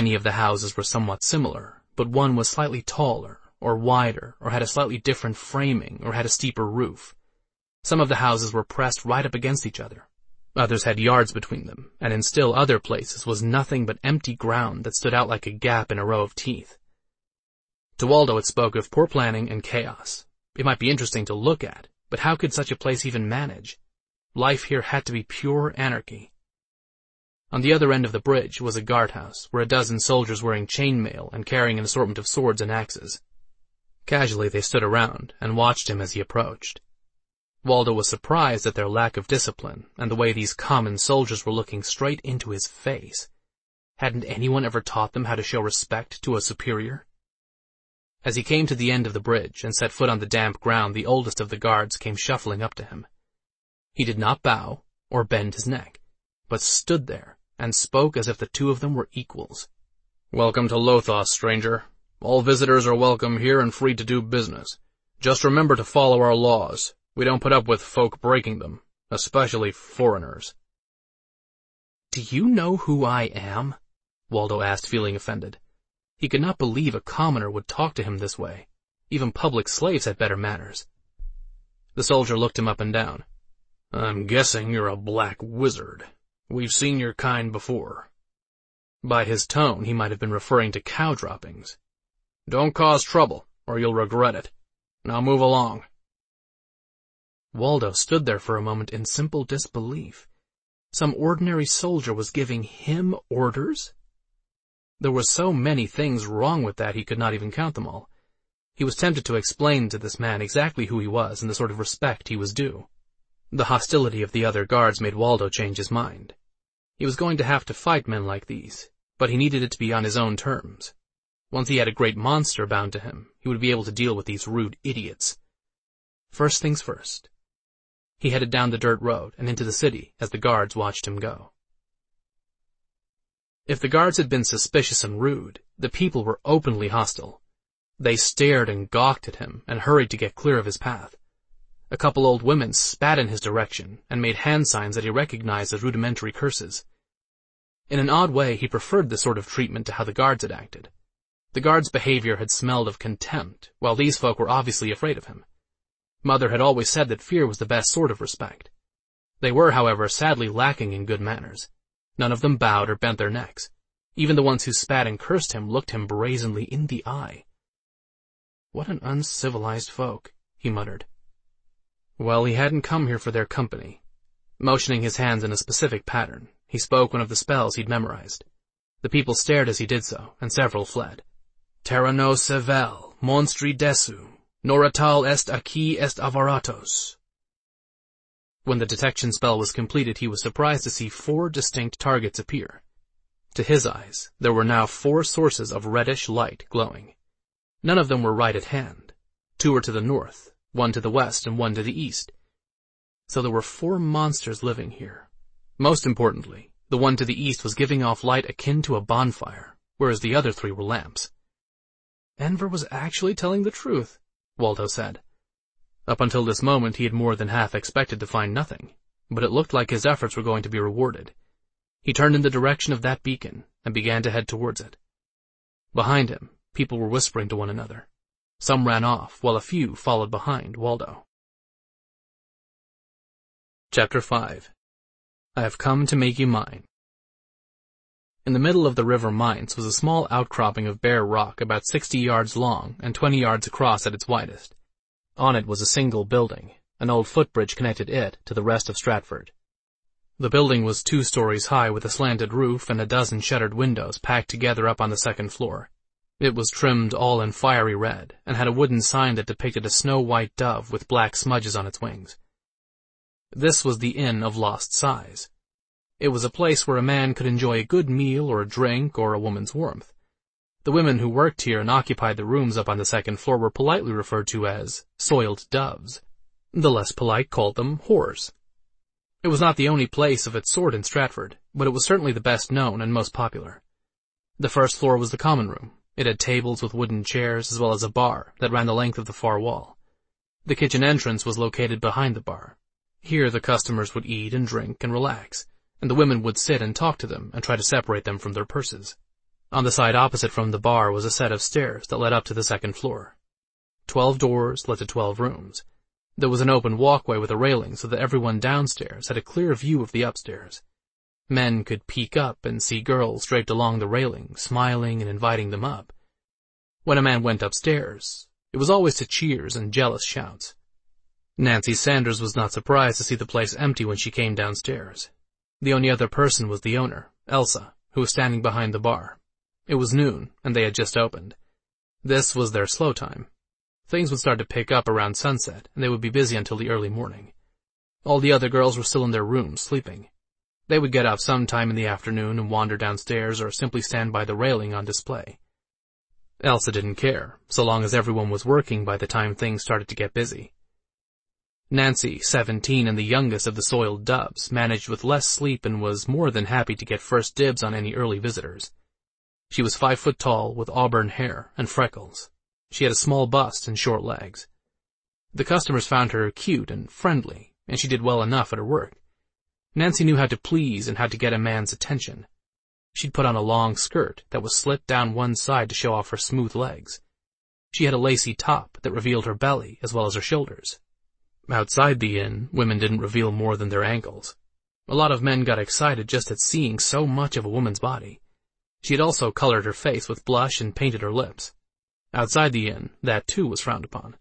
Many of the houses were somewhat similar, but one was slightly taller, or wider, or had a slightly different framing, or had a steeper roof. Some of the houses were pressed right up against each other. Others had yards between them, and in still other places was nothing but empty ground that stood out like a gap in a row of teeth. To Waldo it spoke of poor planning and chaos. It might be interesting to look at, but how could such a place even manage? Life here had to be pure anarchy. On the other end of the bridge was a guardhouse, where a dozen soldiers wearing chainmail and carrying an assortment of swords and axes. Casually they stood around and watched him as he approached. Waldo was surprised at their lack of discipline and the way these common soldiers were looking straight into his face. Hadn't anyone ever taught them how to show respect to a superior? As he came to the end of the bridge and set foot on the damp ground, the oldest of the guards came shuffling up to him. He did not bow or bend his neck, but stood there and spoke as if the two of them were equals. "Welcome to Lothos, stranger. All visitors are welcome here and free to do business. Just remember to follow our laws. We don't put up with folk breaking them, especially foreigners." "Do you know who I am?" Waldo asked, feeling offended. He could not believe a commoner would talk to him this way. Even public slaves had better manners. The soldier looked him up and down. "I'm guessing you're a black wizard. We've seen your kind before." By his tone, he might have been referring to cow droppings. "Don't cause trouble, or you'll regret it. Now move along." Waldo stood there for a moment in simple disbelief. Some ordinary soldier was giving him orders? There were so many things wrong with that he could not even count them all. He was tempted to explain to this man exactly who he was and the sort of respect he was due. The hostility of the other guards made Waldo change his mind. He was going to have to fight men like these, but he needed it to be on his own terms. Once he had a great monster bound to him, he would be able to deal with these rude idiots. First things first. He headed down the dirt road and into the city as the guards watched him go. If the guards had been suspicious and rude, the people were openly hostile. They stared and gawked at him and hurried to get clear of his path. A couple old women spat in his direction and made hand signs that he recognized as rudimentary curses. In an odd way, he preferred this sort of treatment to how the guards had acted. The guards' behavior had smelled of contempt, while these folk were obviously afraid of him. Mother had always said that fear was the best sort of respect. They were, however, sadly lacking in good manners. None of them bowed or bent their necks. Even the ones who spat and cursed him looked him brazenly in the eye. "What an uncivilized folk," he muttered. Well, he hadn't come here for their company. Motioning his hands in a specific pattern, he spoke one of the spells he'd memorized. The people stared as he did so, and several fled. "Terra no se vel, monstri desu, noratal est aqui est avaratos." When the detection spell was completed, he was surprised to see 4 distinct targets appear. To his eyes, there were now 4 sources of reddish light glowing. None of them were right at hand. 2 were to the north, 1 to the west, and 1 to the east. So there were 4 monsters living here. Most importantly, the one to the east was giving off light akin to a bonfire, whereas the other 3 were lamps. Enver was actually telling the truth, Waldo said. Up until this moment, he had more than half expected to find nothing, but it looked like his efforts were going to be rewarded. He turned in the direction of that beacon and began to head towards it. Behind him, people were whispering to one another. Some ran off, while a few followed behind Waldo. Chapter 5. I have come to make you mine. In the middle of the river Mainz was a small outcropping of bare rock about 60 yards long and 20 yards across at its widest. On it was a single building. An old footbridge connected it to the rest of Stratford. The building was 2 stories high with a slanted roof and a dozen shuttered windows packed together up on the second floor. It was trimmed all in fiery red and had a wooden sign that depicted a snow-white dove with black smudges on its wings. This was the Inn of Lost Sighs. It was a place where a man could enjoy a good meal or a drink or a woman's warmth. The women who worked here and occupied the rooms up on the second floor were politely referred to as soiled doves. The less polite called them whores. It was not the only place of its sort in Stratford, but it was certainly the best known and most popular. The first floor was the common room. It had tables with wooden chairs as well as a bar that ran the length of the far wall. The kitchen entrance was located behind the bar. Here the customers would eat and drink and relax, and the women would sit and talk to them and try to separate them from their purses. On the side opposite from the bar was a set of stairs that led up to the second floor. 12 doors led to 12 rooms. There was an open walkway with a railing so that everyone downstairs had a clear view of the upstairs. Men could peek up and see girls draped along the railing, smiling and inviting them up. When a man went upstairs, it was always to cheers and jealous shouts. Nancy Sanders was not surprised to see the place empty when she came downstairs. The only other person was the owner, Elsa, who was standing behind the bar. It was noon, and they had just opened. This was their slow time. Things would start to pick up around sunset, and they would be busy until the early morning. All the other girls were still in their rooms, sleeping. They would get up sometime in the afternoon and wander downstairs or simply stand by the railing on display. Elsa didn't care, so long as everyone was working by the time things started to get busy. Nancy, 17 and the youngest of the soiled dubs, managed with less sleep and was more than happy to get first dibs on any early visitors. She was 5 foot tall, with auburn hair and freckles. She had a small bust and short legs. The customers found her cute and friendly, and she did well enough at her work. Nancy knew how to please and how to get a man's attention. She'd put on a long skirt that was slit down one side to show off her smooth legs. She had a lacy top that revealed her belly as well as her shoulders. Outside the inn, women didn't reveal more than their ankles. A lot of men got excited just at seeing so much of a woman's body. She had also colored her face with blush and painted her lips. Outside the inn, that too was frowned upon.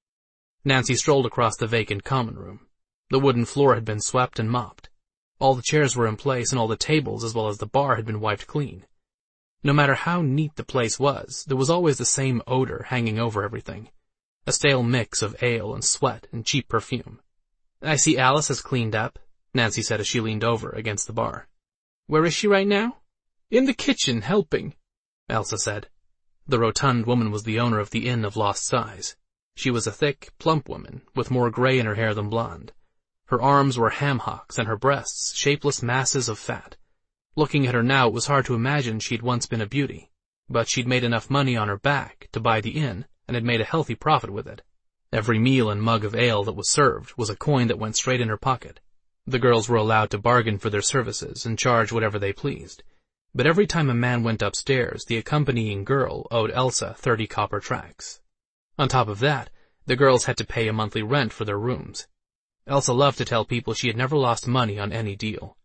Nancy strolled across the vacant common room. The wooden floor had been swept and mopped. All the chairs were in place and all the tables as well as the bar had been wiped clean. No matter how neat the place was, there was always the same odor hanging over everything. A stale mix of ale and sweat and cheap perfume. "I see Alice has cleaned up," Nancy said as she leaned over against the bar. "Where is she right now?" "In the kitchen, helping," Elsa said. The rotund woman was the owner of the Inn of Lost Sighs. She was a thick, plump woman, with more gray in her hair than blonde. Her arms were ham hocks and her breasts shapeless masses of fat. Looking at her now, it was hard to imagine she'd once been a beauty. But she'd made enough money on her back to buy the inn, and had made a healthy profit with it. Every meal and mug of ale that was served was a coin that went straight in her pocket. The girls were allowed to bargain for their services and charge whatever they pleased. But every time a man went upstairs, the accompanying girl owed Elsa 30 copper tracts. On top of that, the girls had to pay a monthly rent for their rooms. Elsa loved to tell people she had never lost money on any deal.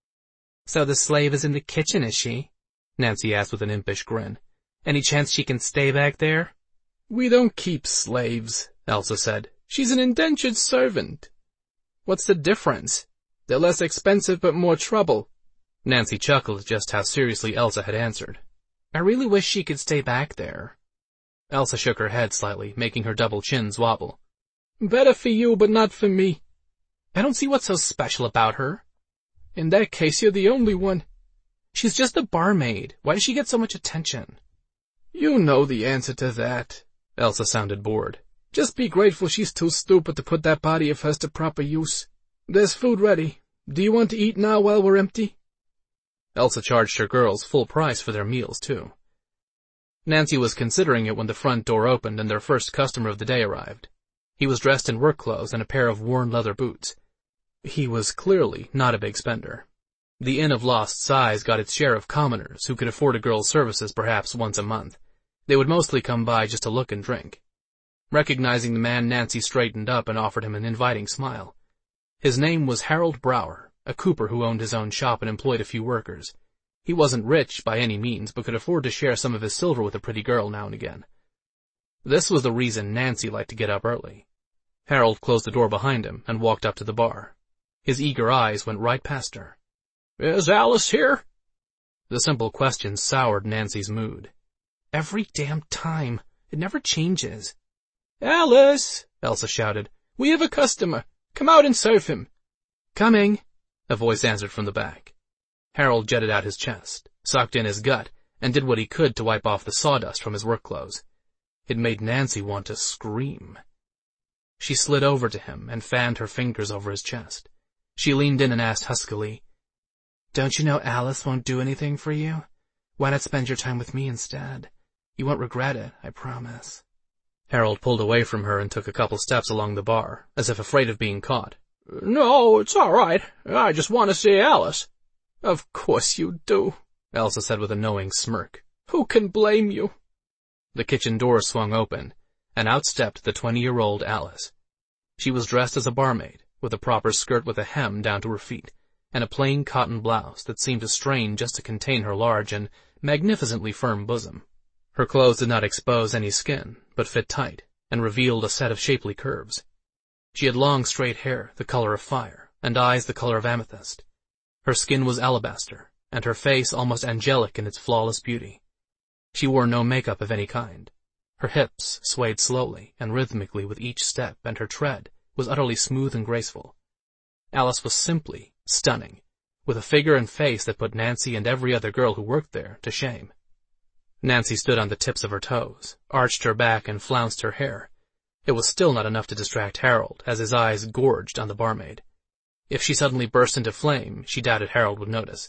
"So the slave is in the kitchen, is she?" Nancy asked with an impish grin. "Any chance she can stay back there?" "We don't keep slaves," Elsa said. "She's an indentured servant." "What's the difference?" "They're less expensive but more trouble." Nancy chuckled at just how seriously Elsa had answered. "I really wish she could stay back there." Elsa shook her head slightly, making her double chins wobble. "Better for you, but not for me." "I don't see what's so special about her." "In that case, you're the only one." "She's just a barmaid. Why does she get so much attention?" "You know the answer to that." Elsa sounded bored. "Just be grateful she's too stupid to put that body of hers to proper use. There's food ready. Do you want to eat now while we're empty?" Elsa charged her girls full price for their meals, too. Nancy was considering it when the front door opened and their first customer of the day arrived. He was dressed in work clothes and a pair of worn leather boots. He was clearly not a big spender. The Inn of Lost Sighs got its share of commoners who could afford a girl's services perhaps once a month. They would mostly come by just to look and drink. Recognizing the man, Nancy straightened up and offered him an inviting smile. His name was Harold Brower, a cooper who owned his own shop and employed a few workers. He wasn't rich by any means, but could afford to share some of his silver with a pretty girl now and again. This was the reason Nancy liked to get up early. Harold closed the door behind him and walked up to the bar. His eager eyes went right past her. "Is Alice here?" The simple question soured Nancy's mood. "Every damn time. It never changes." "Alice!" Elsa shouted. "We have a customer. Come out and serve him." "Coming," a voice answered from the back. Harold jetted out his chest, sucked in his gut, and did what he could to wipe off the sawdust from his work clothes. It made Nancy want to scream. She slid over to him and fanned her fingers over his chest. She leaned in and asked huskily, "Don't you know Alice won't do anything for you? Why not spend your time with me instead? You won't regret it, I promise." Harold pulled away from her and took a couple steps along the bar, as if afraid of being caught. "No, it's all right. I just want to see Alice." "Of course you do," Elsa said with a knowing smirk. Who can blame you? The kitchen door swung open, and out stepped the 20-year-old Alice. She was dressed as a barmaid, with a proper skirt with a hem down to her feet, and a plain cotton blouse that seemed to strain just to contain her large and magnificently firm bosom. Her clothes did not expose any skin, but fit tight, and revealed a set of shapely curves. She had long straight hair, the color of fire, and eyes the color of amethyst. Her skin was alabaster, and her face almost angelic in its flawless beauty. She wore no makeup of any kind. Her hips swayed slowly and rhythmically with each step, and her tread was utterly smooth and graceful. Alice was simply stunning, with a figure and face that put Nancy and every other girl who worked there to shame. Nancy stood on the tips of her toes, arched her back, and flounced her hair. It was still not enough to distract Harold, as his eyes gorged on the barmaid. If she suddenly burst into flame, she doubted Harold would notice.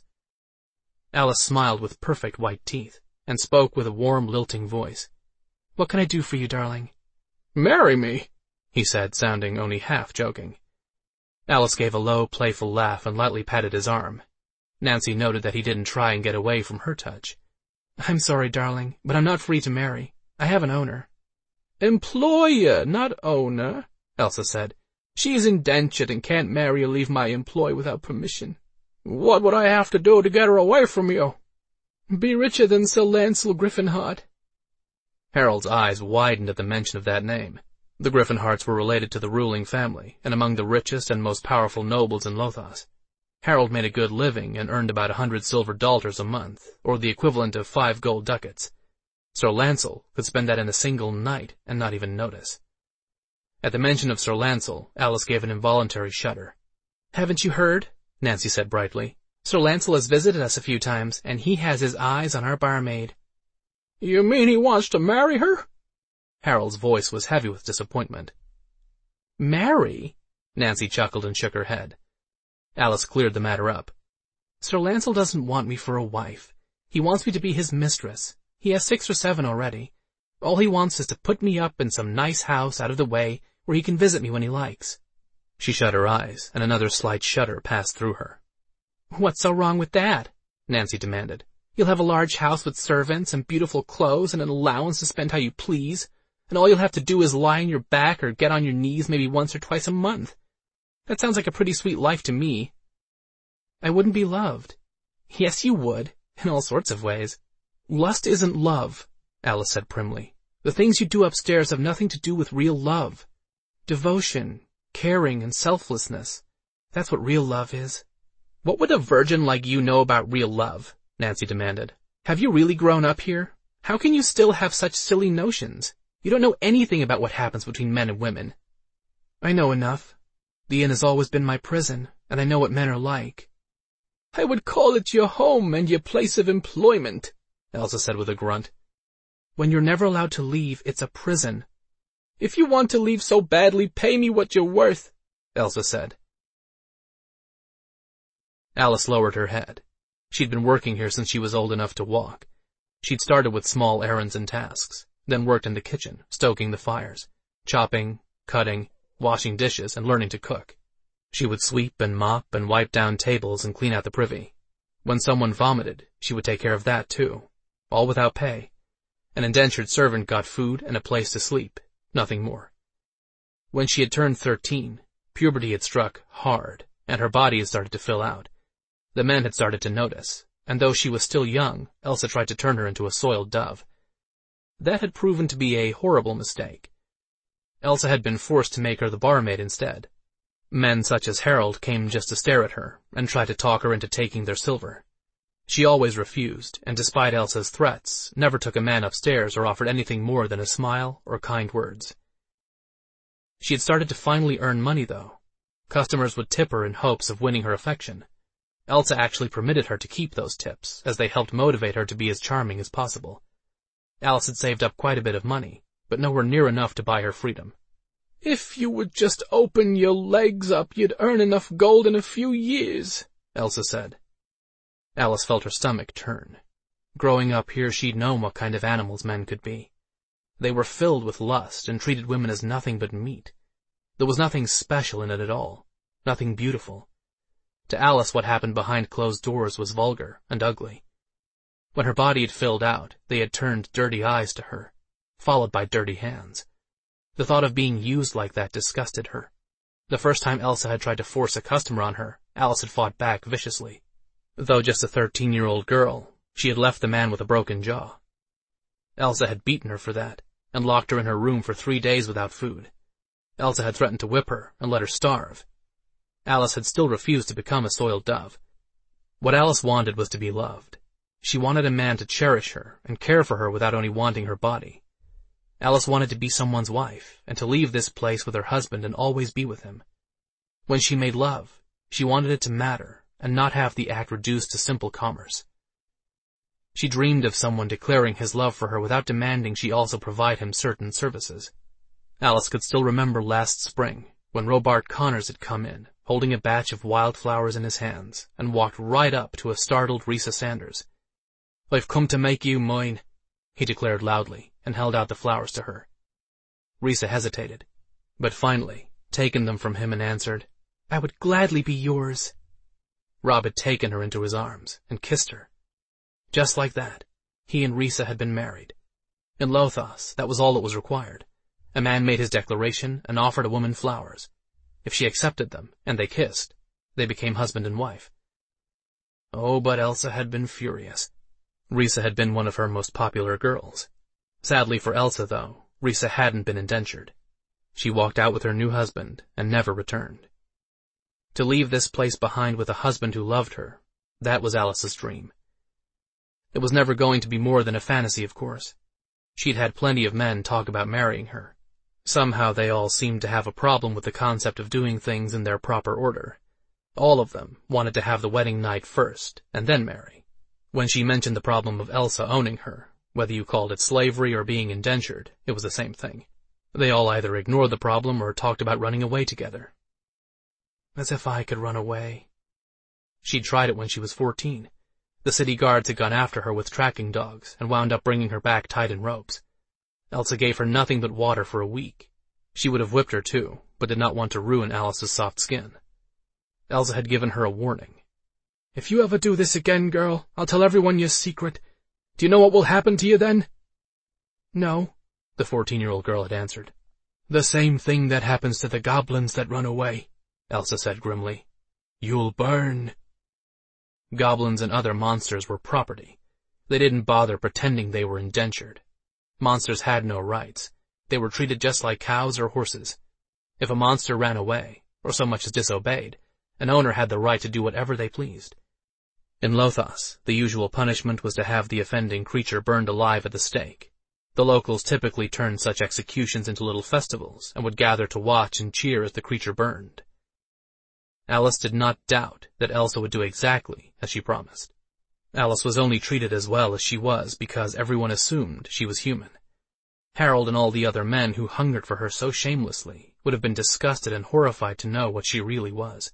Alice smiled with perfect white teeth, and spoke with a warm, lilting voice. "What can I do for you, darling?" "Marry me," he said, sounding only half joking. Alice gave a low, playful laugh and lightly patted his arm. Nancy noted that he didn't try and get away from her touch. "I'm sorry, darling, but I'm not free to marry. I have an owner." "Employer, not owner," Elsa said. "She is indentured and can't marry or leave my employ without permission." "What would I have to do to get her away from you?" "Be richer than Sir Lancel Griffinheart." Harold's eyes widened at the mention of that name. The Griffinharts were related to the ruling family, and among the richest and most powerful nobles in Lothos. Harold made a good living and earned about 100 silver dollars a month, or the equivalent of 5 gold ducats. Sir Lancel could spend that in a single night and not even notice. At the mention of Sir Lancel, Alice gave an involuntary shudder. "Haven't you heard?" Nancy said brightly. "Sir Lancel has visited us a few times, and he has his eyes on our barmaid." "You mean he wants to marry her?" Harold's voice was heavy with disappointment. "Marry?" Nancy chuckled and shook her head. Alice cleared the matter up. "Sir Lancel doesn't want me for a wife. He wants me to be his mistress. He has 6 or 7 already. All he wants is to put me up in some nice house out of the way where he can visit me when he likes." She shut her eyes, and another slight shudder passed through her. "What's so wrong with that?" Nancy demanded. "You'll have a large house with servants and beautiful clothes and an allowance to spend how you please, and all you'll have to do is lie on your back or get on your knees maybe once or twice a month. That sounds like a pretty sweet life to me." "I wouldn't be loved." "Yes, you would, in all sorts of ways." "Lust isn't love," Alice said primly. "The things you do upstairs have nothing to do with real love. Devotion, caring, and selflessness. That's what real love is." "What would a virgin like you know about real love?" Nancy demanded. "Have you really grown up here? How can you still have such silly notions? You don't know anything about what happens between men and women." "I know enough. The inn has always been my prison, and I know what men are like." "I would call it your home and your place of employment," Elsa said with a grunt. "When you're never allowed to leave, it's a prison." "If you want to leave so badly, pay me what you're worth," Elsa said. Alice lowered her head. She'd been working here since she was old enough to walk. She'd started with small errands and tasks, then worked in the kitchen, stoking the fires, chopping, cutting, washing dishes, and learning to cook. She would sweep and mop and wipe down tables and clean out the privy. When someone vomited, she would take care of that too, all without pay. An indentured servant got food and a place to sleep, nothing more. When she had turned 13, puberty had struck hard, and her body had started to fill out. The men had started to notice, and though she was still young, Elsa tried to turn her into a soiled dove. That had proven to be a horrible mistake. Elsa had been forced to make her the barmaid instead. Men such as Harold came just to stare at her and try to talk her into taking their silver. She always refused, and despite Elsa's threats, never took a man upstairs or offered anything more than a smile or kind words. She had started to finally earn money, though. Customers would tip her in hopes of winning her affection. Elsa actually permitted her to keep those tips, as they helped motivate her to be as charming as possible. Alice had saved up quite a bit of money, but nowhere near enough to buy her freedom. "If you would just open your legs up, you'd earn enough gold in a few years," Elsa said. Alice felt her stomach turn. Growing up here, she'd known what kind of animals men could be. They were filled with lust and treated women as nothing but meat. There was nothing special in it at all, nothing beautiful. To Alice, what happened behind closed doors was vulgar and ugly. When her body had filled out, they had turned dirty eyes to her, followed by dirty hands. The thought of being used like that disgusted her. The first time Elsa had tried to force a customer on her, Alice had fought back viciously. Though just a 13-year-old girl, she had left the man with a broken jaw. Elsa had beaten her for that, and locked her in her room for 3 days without food. Elsa had threatened to whip her and let her starve. Alice had still refused to become a soiled dove. What Alice wanted was to be loved. She wanted a man to cherish her and care for her without only wanting her body. Alice wanted to be someone's wife, and to leave this place with her husband and always be with him. When she made love, she wanted it to matter, and not have the act reduced to simple commerce. She dreamed of someone declaring his love for her without demanding she also provide him certain services. Alice could still remember last spring, when Robart Connors had come in, holding a batch of wildflowers in his hands, and walked right up to a startled Risa Sanders. "I've come to make you mine," he declared loudly, and held out the flowers to her. Risa hesitated, but finally taken them from him and answered, "I would gladly be yours." Rob had taken her into his arms and kissed her. Just like that, he and Risa had been married. In Lothos, that was all that was required. A man made his declaration and offered a woman flowers. If she accepted them, and they kissed, they became husband and wife. Oh, but Elsa had been furious. Risa had been one of her most popular girls. Sadly for Elsa, though, Risa hadn't been indentured. She walked out with her new husband and never returned. To leave this place behind with a husband who loved her, that was Alice's dream. It was never going to be more than a fantasy, of course. She'd had plenty of men talk about marrying her. Somehow they all seemed to have a problem with the concept of doing things in their proper order. All of them wanted to have the wedding night first, and then marry. When she mentioned the problem of Elsa owning her, whether you called it slavery or being indentured, it was the same thing. They all either ignored the problem or talked about running away together. As if I could run away. She'd tried it when she was 14. The city guards had gone after her with tracking dogs and wound up bringing her back tied in ropes. Elsa gave her nothing but water for a week. She would have whipped her too, but did not want to ruin Alice's soft skin. Elsa had given her a warning. "If you ever do this again, girl, I'll tell everyone your secret. Do you know what will happen to you then?" "No," the 14-year-old girl had answered. "The same thing that happens to the goblins that run away," Elsa said grimly. "You'll burn." Goblins and other monsters were property. They didn't bother pretending they were indentured. Monsters had no rights. They were treated just like cows or horses. If a monster ran away, or so much as disobeyed, an owner had the right to do whatever they pleased. In Lothos, the usual punishment was to have the offending creature burned alive at the stake. The locals typically turned such executions into little festivals and would gather to watch and cheer as the creature burned. Alice did not doubt that Elsa would do exactly as she promised. Alice was only treated as well as she was because everyone assumed she was human. Harold and all the other men who hungered for her so shamelessly would have been disgusted and horrified to know what she really was.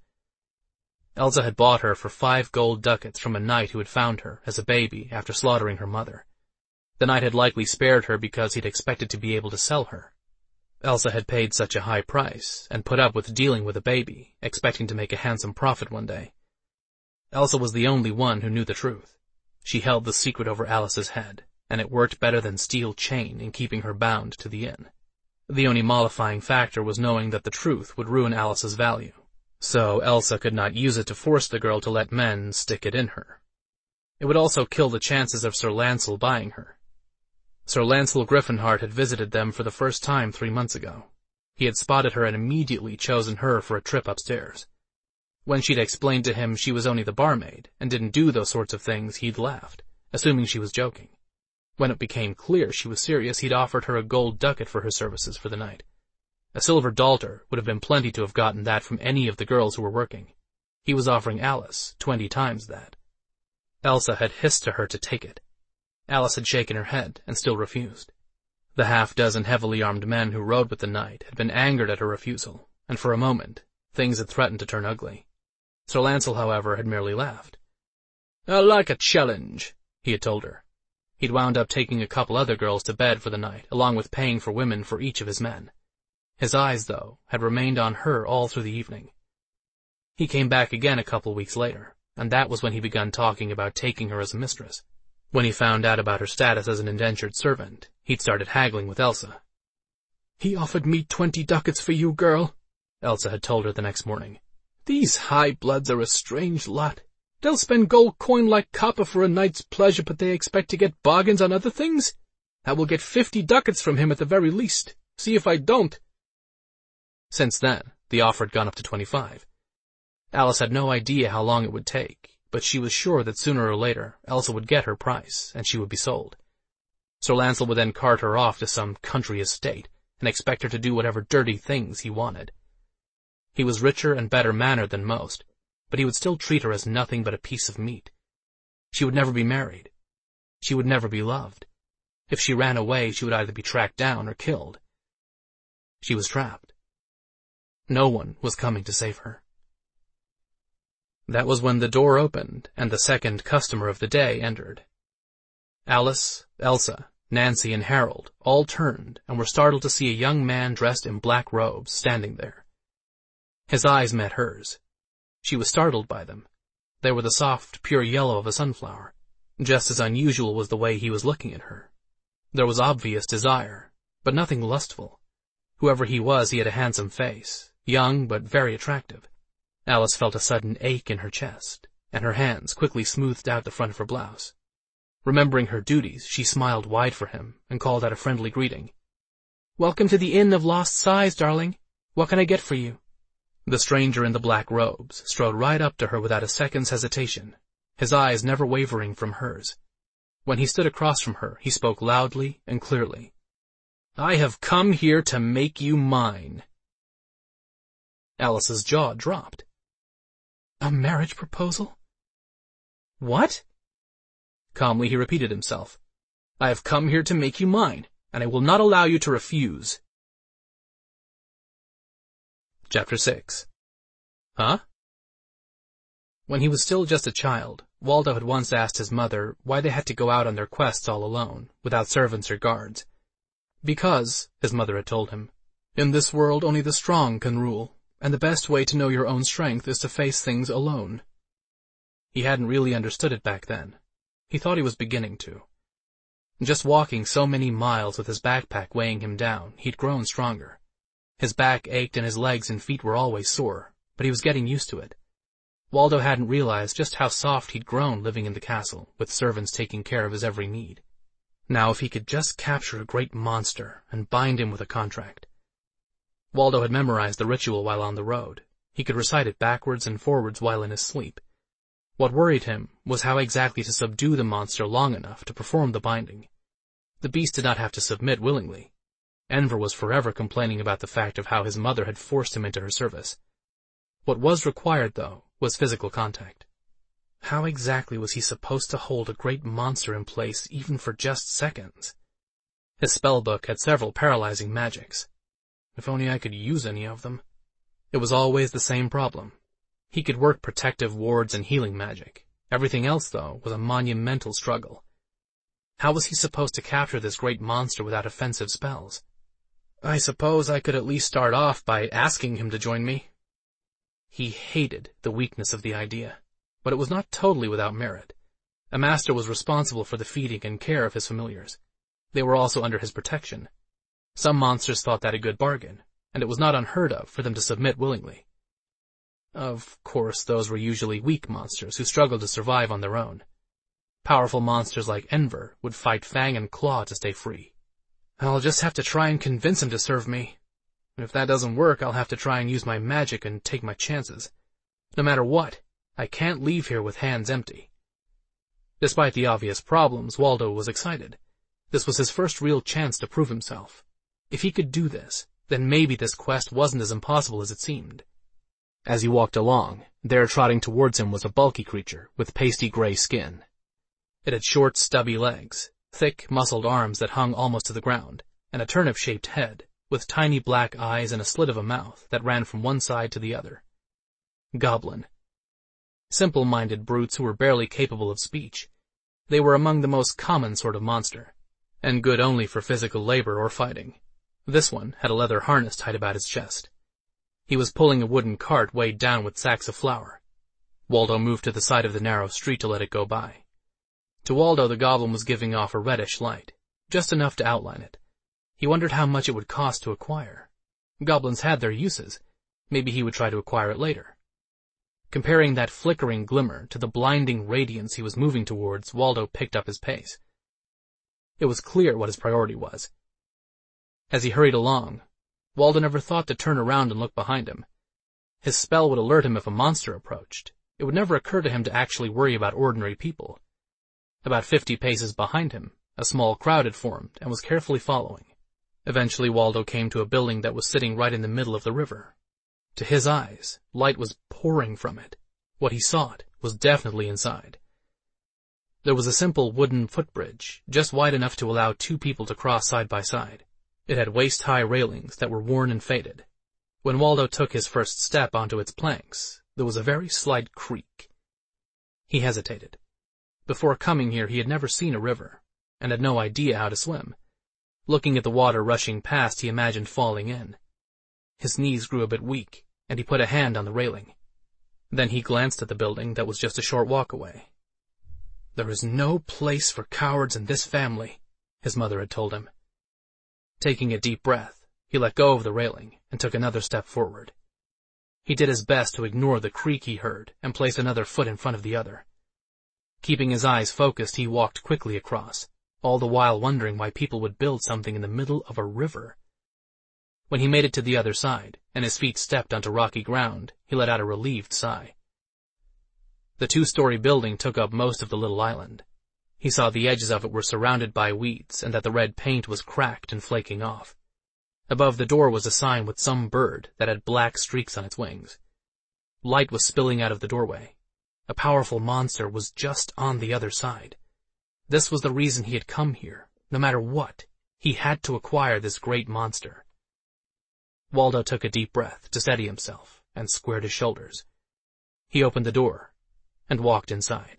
Elsa had bought her for 5 gold ducats from a knight who had found her as a baby after slaughtering her mother. The knight had likely spared her because he'd expected to be able to sell her. Elsa had paid such a high price and put up with dealing with a baby, expecting to make a handsome profit one day. Elsa was the only one who knew the truth. She held the secret over Alice's head, and it worked better than steel chain in keeping her bound to the inn. The only mollifying factor was knowing that the truth would ruin Alice's value, so Elsa could not use it to force the girl to let men stick it in her. It would also kill the chances of Sir Lancel buying her. Sir Lancel Griffinheart had visited them for the first time 3 months ago. He had spotted her and immediately chosen her for a trip upstairs. When she'd explained to him she was only the barmaid and didn't do those sorts of things, he'd laughed, assuming she was joking. When it became clear she was serious, he'd offered her a gold ducat for her services for the night. A silver dalter would have been plenty to have gotten that from any of the girls who were working. He was offering Alice 20 times that. Elsa had hissed to her to take it. Alice had shaken her head and still refused. The half-dozen heavily armed men who rode with the knight had been angered at her refusal, and for a moment, things had threatened to turn ugly. Sir Lancel, however, had merely laughed. "I like a challenge," he had told her. He'd wound up taking a couple other girls to bed for the night, along with paying for women for each of his men. His eyes, though, had remained on her all through the evening. He came back again a couple weeks later, and that was when he began talking about taking her as a mistress. When he found out about her status as an indentured servant, he'd started haggling with Elsa. "He offered me 20 ducats for you, girl," Elsa had told her the next morning. "These high-bloods are a strange lot. They'll spend gold coin like copper for a night's pleasure, but they expect to get bargains on other things. I will get 50 ducats from him at the very least. See if I don't." Since then, the offer had gone up to 25. Alice had no idea how long it would take, but she was sure that sooner or later Elsa would get her price, and she would be sold. Sir Lancel would then cart her off to some country estate, and expect her to do whatever dirty things he wanted. He was richer and better mannered than most, but he would still treat her as nothing but a piece of meat. She would never be married. She would never be loved. If she ran away, she would either be tracked down or killed. She was trapped. No one was coming to save her. That was when the door opened, and the second customer of the day entered. Alice, Elsa, Nancy, and Harold all turned and were startled to see a young man dressed in black robes standing there. His eyes met hers. She was startled by them. They were the soft, pure yellow of a sunflower. Just as unusual was the way he was looking at her. There was obvious desire, but nothing lustful. Whoever he was, he had a handsome face, young but very attractive. Alice felt a sudden ache in her chest, and her hands quickly smoothed out the front of her blouse. Remembering her duties, she smiled wide for him and called out a friendly greeting. "Welcome to the Inn of Lost Sighs, darling. What can I get for you?" The stranger in the black robes strode right up to her without a second's hesitation, his eyes never wavering from hers. When he stood across from her, he spoke loudly and clearly. "I have come here to make you mine." Alice's jaw dropped. "A marriage proposal?" "What?" Calmly he repeated himself. "I have come here to make you mine, and I will not allow you to refuse." Chapter 6. Huh? When he was still just a child, Waldo had once asked his mother why they had to go out on their quests all alone, without servants or guards. "Because," his mother had told him, "in this world only the strong can rule, and the best way to know your own strength is to face things alone." He hadn't really understood it back then. He thought he was beginning to. Just walking so many miles with his backpack weighing him down, he'd grown stronger. His back ached and his legs and feet were always sore, but he was getting used to it. Waldo hadn't realized just how soft he'd grown living in the castle, with servants taking care of his every need. Now if he could just capture a great monster and bind him with a contract. Waldo had memorized the ritual while on the road. He could recite it backwards and forwards while in his sleep. What worried him was how exactly to subdue the monster long enough to perform the binding. The beast did not have to submit willingly. Enver was forever complaining about the fact of how his mother had forced him into her service. What was required, though, was physical contact. How exactly was he supposed to hold a great monster in place even for just seconds? His spellbook had several paralyzing magics. If only I could use any of them. It was always the same problem. He could work protective wards and healing magic. Everything else, though, was a monumental struggle. How was he supposed to capture this great monster without offensive spells? I suppose I could at least start off by asking him to join me. He hated the weakness of the idea, but it was not totally without merit. A master was responsible for the feeding and care of his familiars. They were also under his protection. Some monsters thought that a good bargain, and it was not unheard of for them to submit willingly. Of course, those were usually weak monsters who struggled to survive on their own. Powerful monsters like Enver would fight fang and claw to stay free. I'll just have to try and convince him to serve me. If that doesn't work, I'll have to try and use my magic and take my chances. No matter what, I can't leave here with hands empty. Despite the obvious problems, Waldo was excited. This was his first real chance to prove himself. If he could do this, then maybe this quest wasn't as impossible as it seemed. As he walked along, there trotting towards him was a bulky creature with pasty gray skin. It had short, stubby legs, thick, muscled arms that hung almost to the ground, and a turnip-shaped head, with tiny black eyes and a slit of a mouth that ran from one side to the other. Goblin. Simple-minded brutes who were barely capable of speech. They were among the most common sort of monster, and good only for physical labor or fighting. This one had a leather harness tied about his chest. He was pulling a wooden cart weighed down with sacks of flour. Waldo moved to the side of the narrow street to let it go by. To Waldo, the goblin was giving off a reddish light, just enough to outline it. He wondered how much it would cost to acquire. Goblins had their uses. Maybe he would try to acquire it later. Comparing that flickering glimmer to the blinding radiance he was moving towards, Waldo picked up his pace. It was clear what his priority was. As he hurried along, Waldo never thought to turn around and look behind him. His spell would alert him if a monster approached. It would never occur to him to actually worry about ordinary people. About 50 paces behind him, a small crowd had formed and was carefully following. Eventually Waldo came to a building that was sitting right in the middle of the river. To his eyes, light was pouring from it. What he sought was definitely inside. There was a simple wooden footbridge, just wide enough to allow 2 people to cross side by side. It had waist-high railings that were worn and faded. When Waldo took his first step onto its planks, there was a very slight creak. He hesitated. Before coming here, he had never seen a river, and had no idea how to swim. Looking at the water rushing past, he imagined falling in. His knees grew a bit weak, and he put a hand on the railing. Then he glanced at the building that was just a short walk away. "There is no place for cowards in this family," his mother had told him. Taking a deep breath, he let go of the railing and took another step forward. He did his best to ignore the creak he heard and placed another foot in front of the other. Keeping his eyes focused, he walked quickly across, all the while wondering why people would build something in the middle of a river. When he made it to the other side, and his feet stepped onto rocky ground, he let out a relieved sigh. The 2-story building took up most of the little island. He saw the edges of it were surrounded by weeds and that the red paint was cracked and flaking off. Above the door was a sign with some bird that had black streaks on its wings. Light was spilling out of the doorway. A powerful monster was just on the other side. This was the reason he had come here. No matter what, he had to acquire this great monster. Waldo took a deep breath to steady himself and squared his shoulders. He opened the door and walked inside.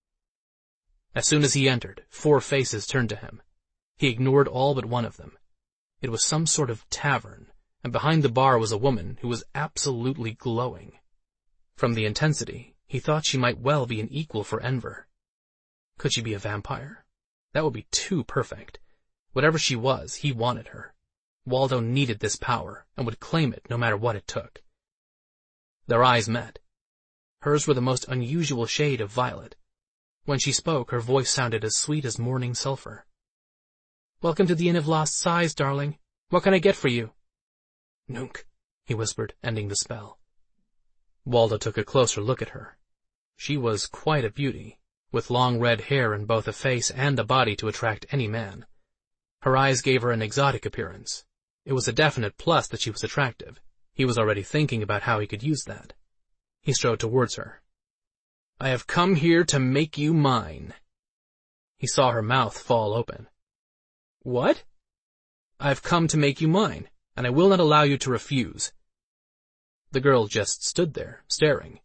As soon as he entered, 4 faces turned to him. He ignored all but one of them. It was some sort of tavern, and behind the bar was a woman who was absolutely glowing. From the intensity, he thought she might well be an equal for Enver. Could she be a vampire? That would be too perfect. Whatever she was, he wanted her. Waldo needed this power, and would claim it no matter what it took. Their eyes met. Hers were the most unusual shade of violet. When she spoke, her voice sounded as sweet as morning sulphur. "Welcome to the Inn of Lost Sighs, darling. What can I get for you?" "Nunc," he whispered, ending the spell. Waldo took a closer look at her. She was quite a beauty, with long red hair and both a face and a body to attract any man. Her eyes gave her an exotic appearance. It was a definite plus that she was attractive. He was already thinking about how he could use that. He strode towards her. "I have come here to make you mine." He saw her mouth fall open. "What?" "I've come to make you mine, and I will not allow you to refuse." The girl just stood there, staring.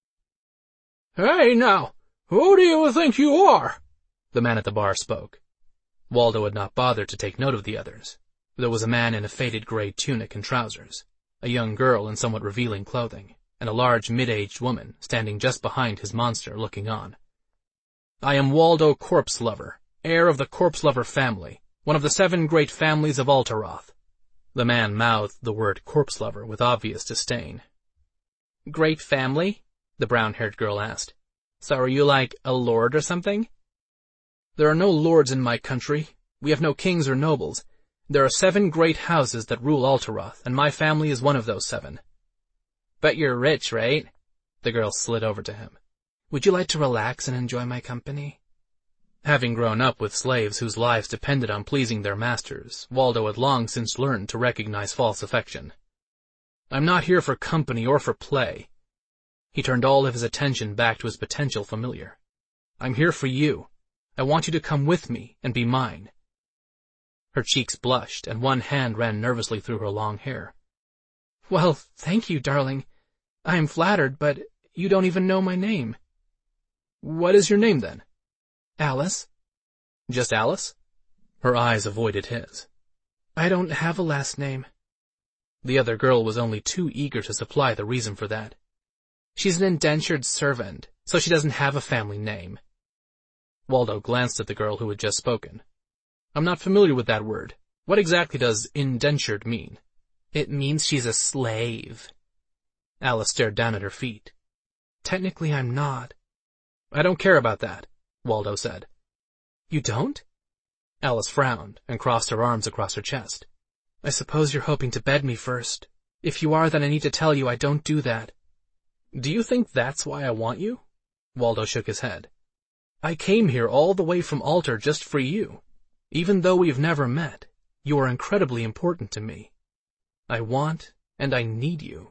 "Hey, now, who do you think you are?" The man at the bar spoke. Waldo had not bothered to take note of the others. There was a man in a faded gray tunic and trousers, a young girl in somewhat revealing clothing, and a large mid-aged woman standing just behind his monster looking on. "I am Waldo Corpse-Lover, heir of the Corpse-Lover family, one of the 7 great families of Alteroth." The man mouthed the word Corpse-Lover with obvious disdain. "Great family?" the brown-haired girl asked. "So are you like a lord or something?" "There are no lords in my country. We have no kings or nobles. There are 7 great houses that rule Alteroth, and my family is one of those 7. "But you're rich, right?" The girl slid over to him. "Would you like to relax and enjoy my company?" Having grown up with slaves whose lives depended on pleasing their masters, Waldo had long since learned to recognize false affection. "I'm not here for company or for play." He turned all of his attention back to his potential familiar. "I'm here for you. I want you to come with me and be mine." Her cheeks blushed, and one hand ran nervously through her long hair. "Well, thank you, darling. I am flattered, but you don't even know my name." "What is your name, then?" "Alice." "Just Alice?" Her eyes avoided his. "I don't have a last name." The other girl was only too eager to supply the reason for that. "She's an indentured servant, so she doesn't have a family name." Waldo glanced at the girl who had just spoken. I'm not familiar with that word. What exactly does indentured mean? It means she's a slave. Alice stared down at her feet. Technically, I'm not. I don't care about that, Waldo said. You don't? Alice frowned and crossed her arms across her chest. I suppose you're hoping to bed me first. If you are, then I need to tell you I don't do that. Do you think that's why I want you? Waldo shook his head. I came here all the way from Alter just for you. Even though we've never met, you are incredibly important to me. I want and I need you.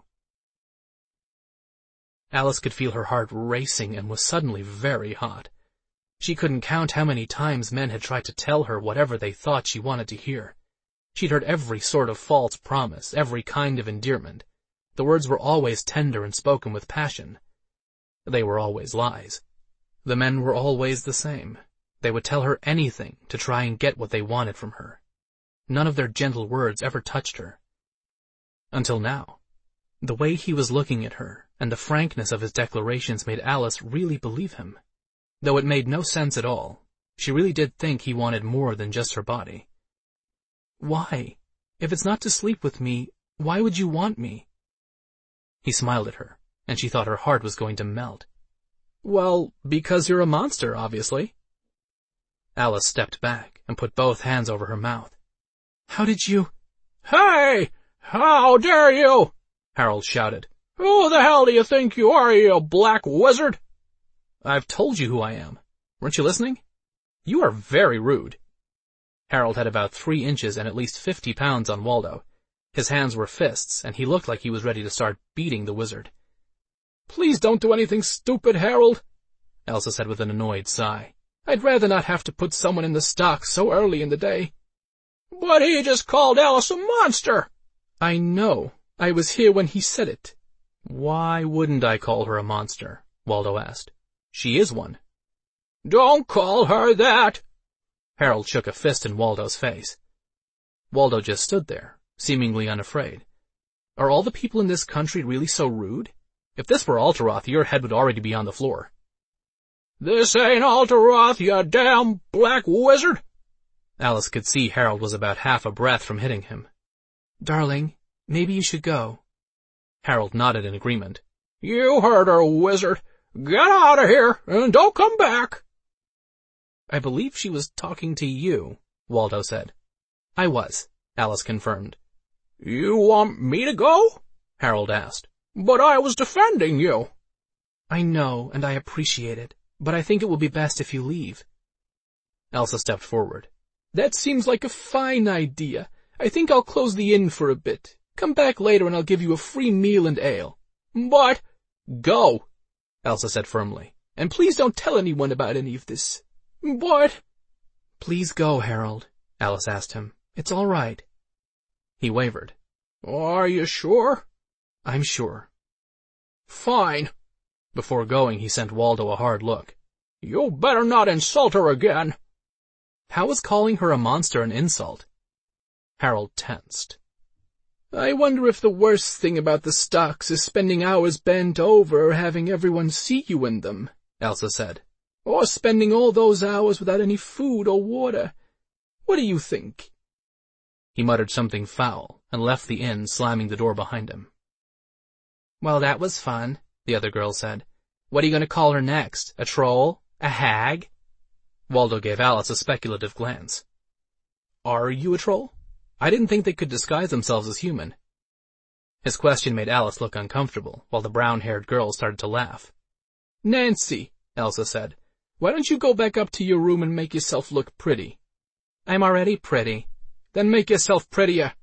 Alice could feel her heart racing and was suddenly very hot. She couldn't count how many times men had tried to tell her whatever they thought she wanted to hear. She'd heard every sort of false promise, every kind of endearment. The words were always tender and spoken with passion. They were always lies. The men were always the same. They would tell her anything to try and get what they wanted from her. None of their gentle words ever touched her. Until now. The way he was looking at her and the frankness of his declarations made Alice really believe him. Though it made no sense at all, she really did think he wanted more than just her body. Why? If it's not to sleep with me, why would you want me? He smiled at her, and she thought her heart was going to melt. Well, because you're a monster, obviously. Alice stepped back and put both hands over her mouth. How did you— Hey! How dare you! Harold shouted. Who the hell do you think you are, you black wizard? I've told you who I am. Weren't you listening? You are very rude. Harold had about 3 inches and at least 50 pounds on Waldo. His hands were fists, and he looked like he was ready to start beating the wizard. Please don't do anything stupid, Harold, Elsa said with an annoyed sigh. I'd rather not have to put someone in the stocks so early in the day. But he just called Alice a monster. I know. I was here when he said it. Why wouldn't I call her a monster? Waldo asked. She is one. Don't call her that. Harold shook a fist in Waldo's face. Waldo just stood there, seemingly unafraid. Are all the people in this country really so rude? If this were Alteroth, your head would already be on the floor. This ain't Alteroth, you damn black wizard. Alice could see Harold was about half a breath from hitting him. Darling, maybe you should go. Harold nodded in agreement. You heard her, wizard. Get out of here, and don't come back. I believe she was talking to you, Waldo said. I was, Alice confirmed. You want me to go? Harold asked. But I was defending you. I know, and I appreciate it, but I think it will be best if you leave. Elsa stepped forward. That seems like a fine idea. I think I'll close the inn for a bit. Come back later and I'll give you a free meal and ale. But— Go, Elsa said firmly. And please don't tell anyone about any of this. But— Please go, Harold, Alice asked him. It's all right. He wavered. Are you sure? I'm sure. Fine. Before going, he sent Waldo a hard look. You better not insult her again. How was calling her a monster an insult? Harold tensed. I wonder if the worst thing about the stocks is spending hours bent over having everyone see you in them, Elsa said. Or spending all those hours without any food or water. What do you think? He muttered something foul and left the inn, slamming the door behind him. Well, that was fun, the other girl said. What are you going to call her next? A troll? A hag? Waldo gave Alice a speculative glance. Are you a troll? I didn't think they could disguise themselves as human. His question made Alice look uncomfortable, while the brown-haired girl started to laugh. Nancy, Elsa said, why don't you go back up to your room and make yourself look pretty? I'm already pretty. Then make yourself prettier.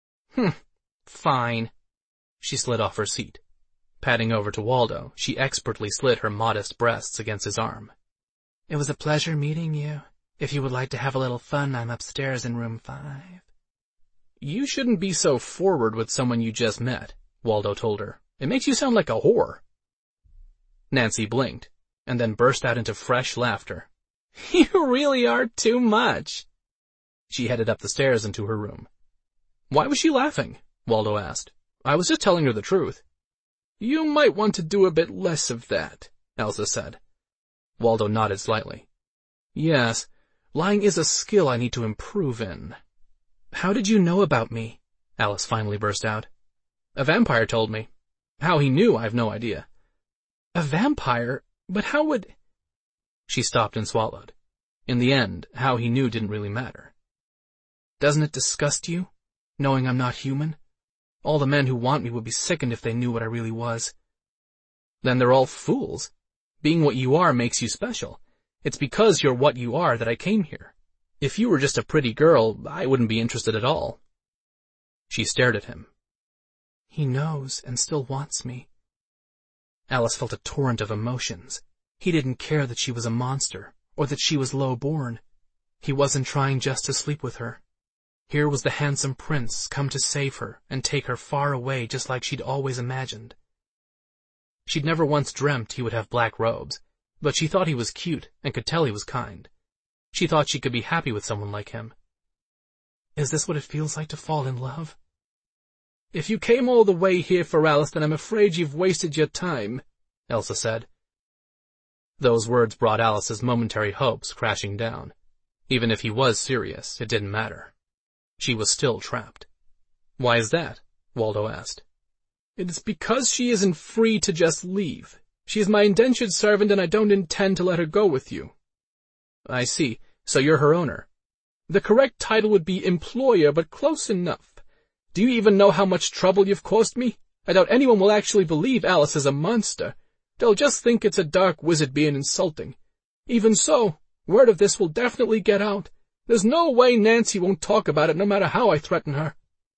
Fine. She slid off her seat. Padding over to Waldo, she expertly slid her modest breasts against his arm. It was a pleasure meeting you. If you would like to have a little fun, I'm upstairs in room 5. You shouldn't be so forward with someone you just met, Waldo told her. It makes you sound like a whore. Nancy blinked, and then burst out into fresh laughter. You really are too much. She headed up the stairs into her room. Why was she laughing? Waldo asked. I was just telling her the truth. You might want to do a bit less of that, Elsa said. Waldo nodded slightly. Yes, lying is a skill I need to improve in. How did you know about me? Alice finally burst out. A vampire told me. How he knew, I've no idea. A vampire? But how would... She stopped and swallowed. In the end, how he knew didn't really matter. Doesn't it disgust you, knowing I'm not human? All the men who want me would be sickened if they knew what I really was. Then they're all fools. Being what you are makes you special. It's because you're what you are that I came here. If you were just a pretty girl, I wouldn't be interested at all. She stared at him. He knows and still wants me. Alice felt a torrent of emotions. He didn't care that she was a monster, or that she was low-born. He wasn't trying just to sleep with her. Here was the handsome prince come to save her and take her far away just like she'd always imagined. She'd never once dreamt he would have black robes, but she thought he was cute and could tell he was kind. She thought she could be happy with someone like him. Is this what it feels like to fall in love? If you came all the way here for Alice, then I'm afraid you've wasted your time, Elsa said. Those words brought Alice's momentary hopes crashing down. Even if he was serious, it didn't matter. She was still trapped. Why is that? Waldo asked. It is because she isn't free to just leave. She is my indentured servant, and I don't intend to let her go with you. I see. So you're her owner. The correct title would be employer, but close enough. Do you even know how much trouble you've caused me? I doubt anyone will actually believe Alice is a monster. They'll just think it's a dark wizard being insulting. Even so, word of this will definitely get out. There's no way Nancy won't talk about it no matter how I threaten her.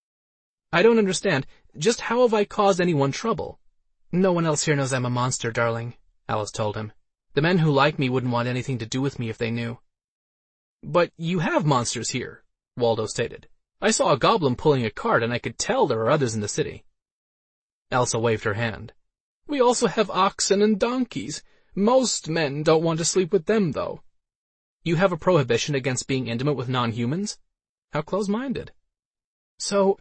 I don't understand. Just how have I caused anyone trouble? No one else here knows I'm a monster, darling, Alice told him. The men who like me wouldn't want anything to do with me if they knew. But you have monsters here, Waldo stated. I saw a goblin pulling a cart, and I could tell there are others in the city. Elsa waved her hand. We also have oxen and donkeys. Most men don't want to sleep with them, though. You have a prohibition against being intimate with non-humans? How close-minded. So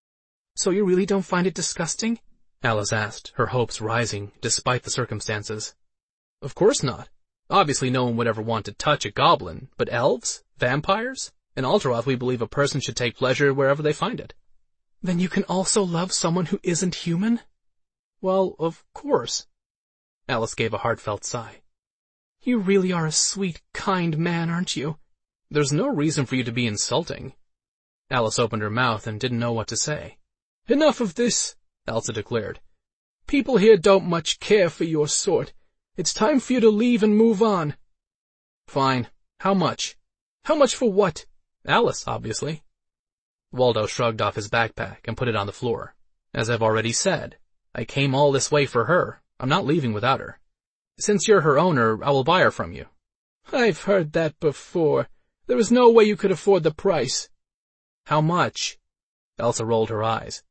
you really don't find it disgusting? Alice asked, her hopes rising, despite the circumstances. Of course not. Obviously no one would ever want to touch a goblin, but elves? Vampires? In Alteroth we believe a person should take pleasure wherever they find it. Then you can also love someone who isn't human? Well, of course. Alice gave a heartfelt sigh. You really are a sweet, kind man, aren't you? There's no reason for you to be insulting. Alice opened her mouth and didn't know what to say. Enough of this, Elsa declared. People here don't much care for your sort. It's time for you to leave and move on. Fine. How much? How much for what? Alice, obviously. Waldo shrugged off his backpack and put it on the floor. As I've already said, I came all this way for her. I'm not leaving without her. Since you're her owner, I will buy her from you. I've heard that before. There is no way you could afford the price. How much? Elsa rolled her eyes.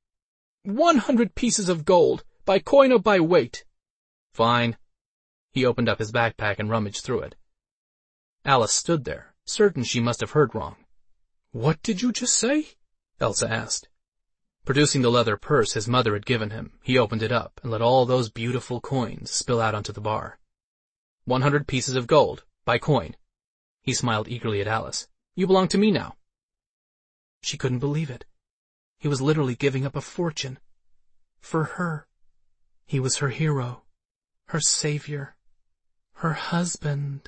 100 pieces of gold, by coin or by weight. Fine. He opened up his backpack and rummaged through it. Alice stood there, certain she must have heard wrong. What did you just say? Elsa asked. Producing the leather purse his mother had given him, he opened it up and let all those beautiful coins spill out onto the bar. 100 pieces of gold, by coin. He smiled eagerly at Alice. You belong to me now. She couldn't believe it. He was literally giving up a fortune. For her. He was her hero. Her savior. Her husband.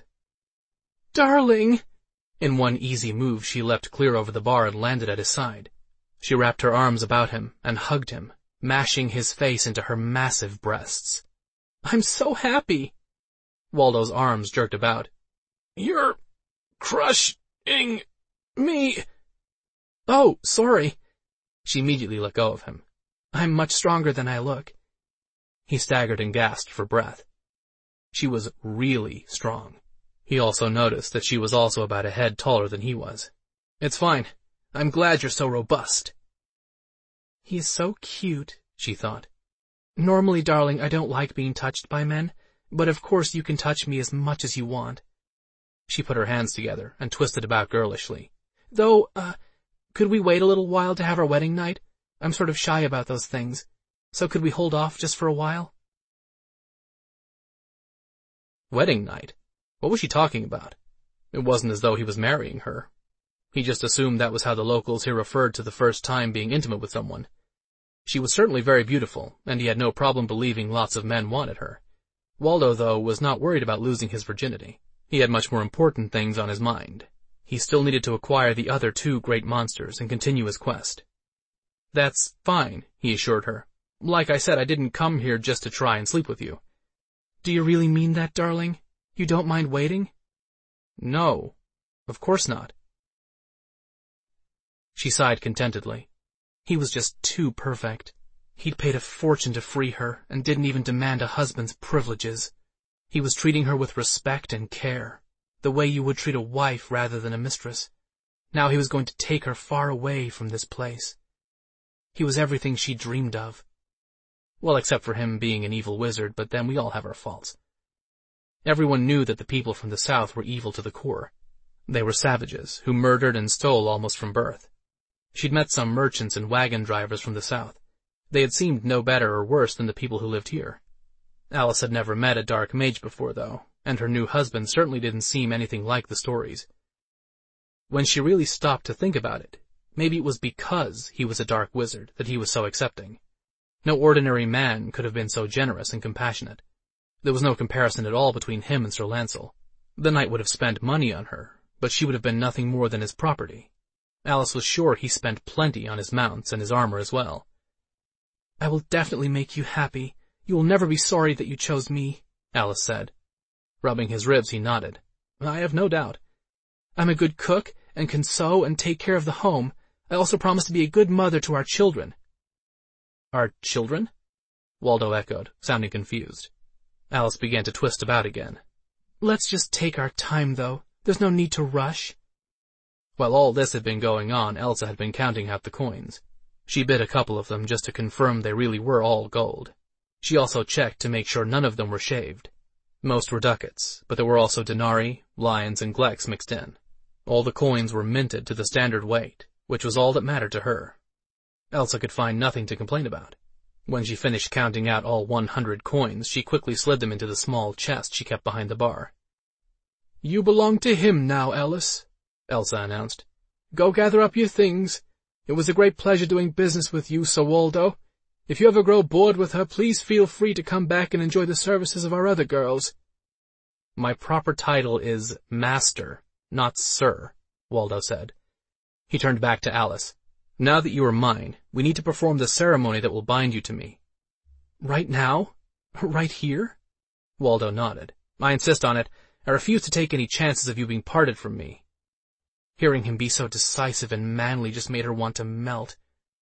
Darling! In one easy move she leapt clear over the bar and landed at his side. She wrapped her arms about him and hugged him, mashing his face into her massive breasts. I'm so happy. Waldo's arms jerked about. You're crushing me. Oh, sorry. She immediately let go of him. I'm much stronger than I look. He staggered and gasped for breath. She was really strong. He also noticed that she was also about a head taller than he was. It's fine. I'm glad you're so robust. He is so cute, she thought. Normally, darling, I don't like being touched by men, but of course you can touch me as much as you want. She put her hands together and twisted about girlishly. Though, could we wait a little while to have our wedding night? I'm sort of shy about those things. So could we hold off just for a while? Wedding night? What was she talking about? It wasn't as though he was marrying her. He just assumed that was how the locals here referred to the first time being intimate with someone. She was certainly very beautiful, and he had no problem believing lots of men wanted her. Waldo, though, was not worried about losing his virginity. He had much more important things on his mind. He still needed to acquire the other 2 great monsters and continue his quest. "That's fine," he assured her. "Like I said, I didn't come here just to try and sleep with you." "Do you really mean that, darling? You don't mind waiting?" "No, of course not." She sighed contentedly. He was just too perfect. He'd paid a fortune to free her, and didn't even demand a husband's privileges. He was treating her with respect and care, the way you would treat a wife rather than a mistress. Now he was going to take her far away from this place. He was everything she dreamed of. Well, except for him being an evil wizard, but then we all have our faults. Everyone knew that the people from the south were evil to the core. They were savages, who murdered and stole almost from birth. She'd met some merchants and wagon drivers from the south. They had seemed no better or worse than the people who lived here. Alice had never met a dark mage before, though, and her new husband certainly didn't seem anything like the stories. When she really stopped to think about it, maybe it was because he was a dark wizard that he was so accepting. No ordinary man could have been so generous and compassionate. There was no comparison at all between him and Sir Lancel. The knight would have spent money on her, but she would have been nothing more than his property. Alice was sure he spent plenty on his mounts and his armor as well. "I will definitely make you happy. You will never be sorry that you chose me," Alice said. Rubbing his ribs, he nodded. "I have no doubt. I'm a good cook and can sew and take care of the home. I also promise to be a good mother to our children." "Our children?" Waldo echoed, sounding confused. Alice began to twist about again. "Let's just take our time, though. There's no need to rush." While all this had been going on, Elsa had been counting out the coins. She bid a couple of them just to confirm they really were all gold. She also checked to make sure none of them were shaved. Most were ducats, but there were also denarii, lions, and glecks mixed in. All the coins were minted to the standard weight, which was all that mattered to her. Elsa could find nothing to complain about. When she finished counting out all 100 coins, she quickly slid them into the small chest she kept behind the bar. "You belong to him now, Alice," Elsa announced. "Go gather up your things. It was a great pleasure doing business with you, Sir Waldo. If you ever grow bored with her, please feel free to come back and enjoy the services of our other girls." "My proper title is Master, not Sir," Waldo said. He turned back to Alice. "Now that you are mine, we need to perform the ceremony that will bind you to me." "Right now? Right here?" Waldo nodded. "I insist on it. I refuse to take any chances of you being parted from me." Hearing him be so decisive and manly just made her want to melt.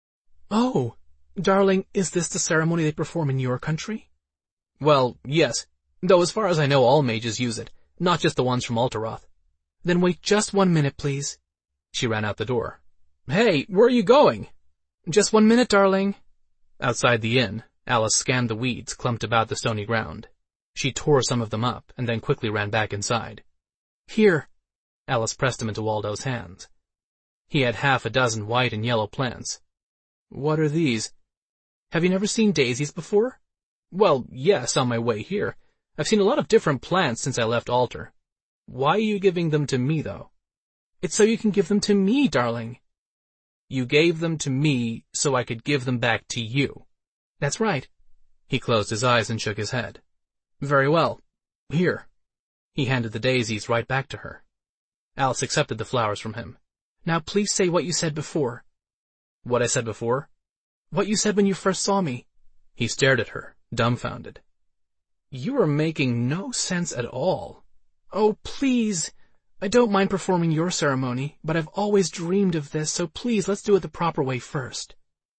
"Oh, darling, is this the ceremony they perform in your country?" "Well, yes. Though as far as I know all mages use it, not just the ones from Alteroth." "Then wait just 1 minute, please." She ran out the door. "Hey, where are you going?" "Just 1 minute, darling." Outside the inn, Alice scanned the weeds clumped about the stony ground. She tore some of them up and then quickly ran back inside. "Here." Alice pressed them into Waldo's hands. He had half a dozen white and yellow plants. "What are these?" "Have you never seen daisies before?" "Well, yes, on my way here. I've seen a lot of different plants since I left Alter. Why are you giving them to me, though?" "It's so you can give them to me, darling." "You gave them to me so I could give them back to you." "That's right." He closed his eyes and shook his head. "Very well. Here." He handed the daisies right back to her. Alice accepted the flowers from him. "Now please say what you said before." "What I said before?" "What you said when you first saw me." He stared at her, dumbfounded. "You are making no sense at all." "Oh, please. I don't mind performing your ceremony, but I've always dreamed of this, so please let's do it the proper way first."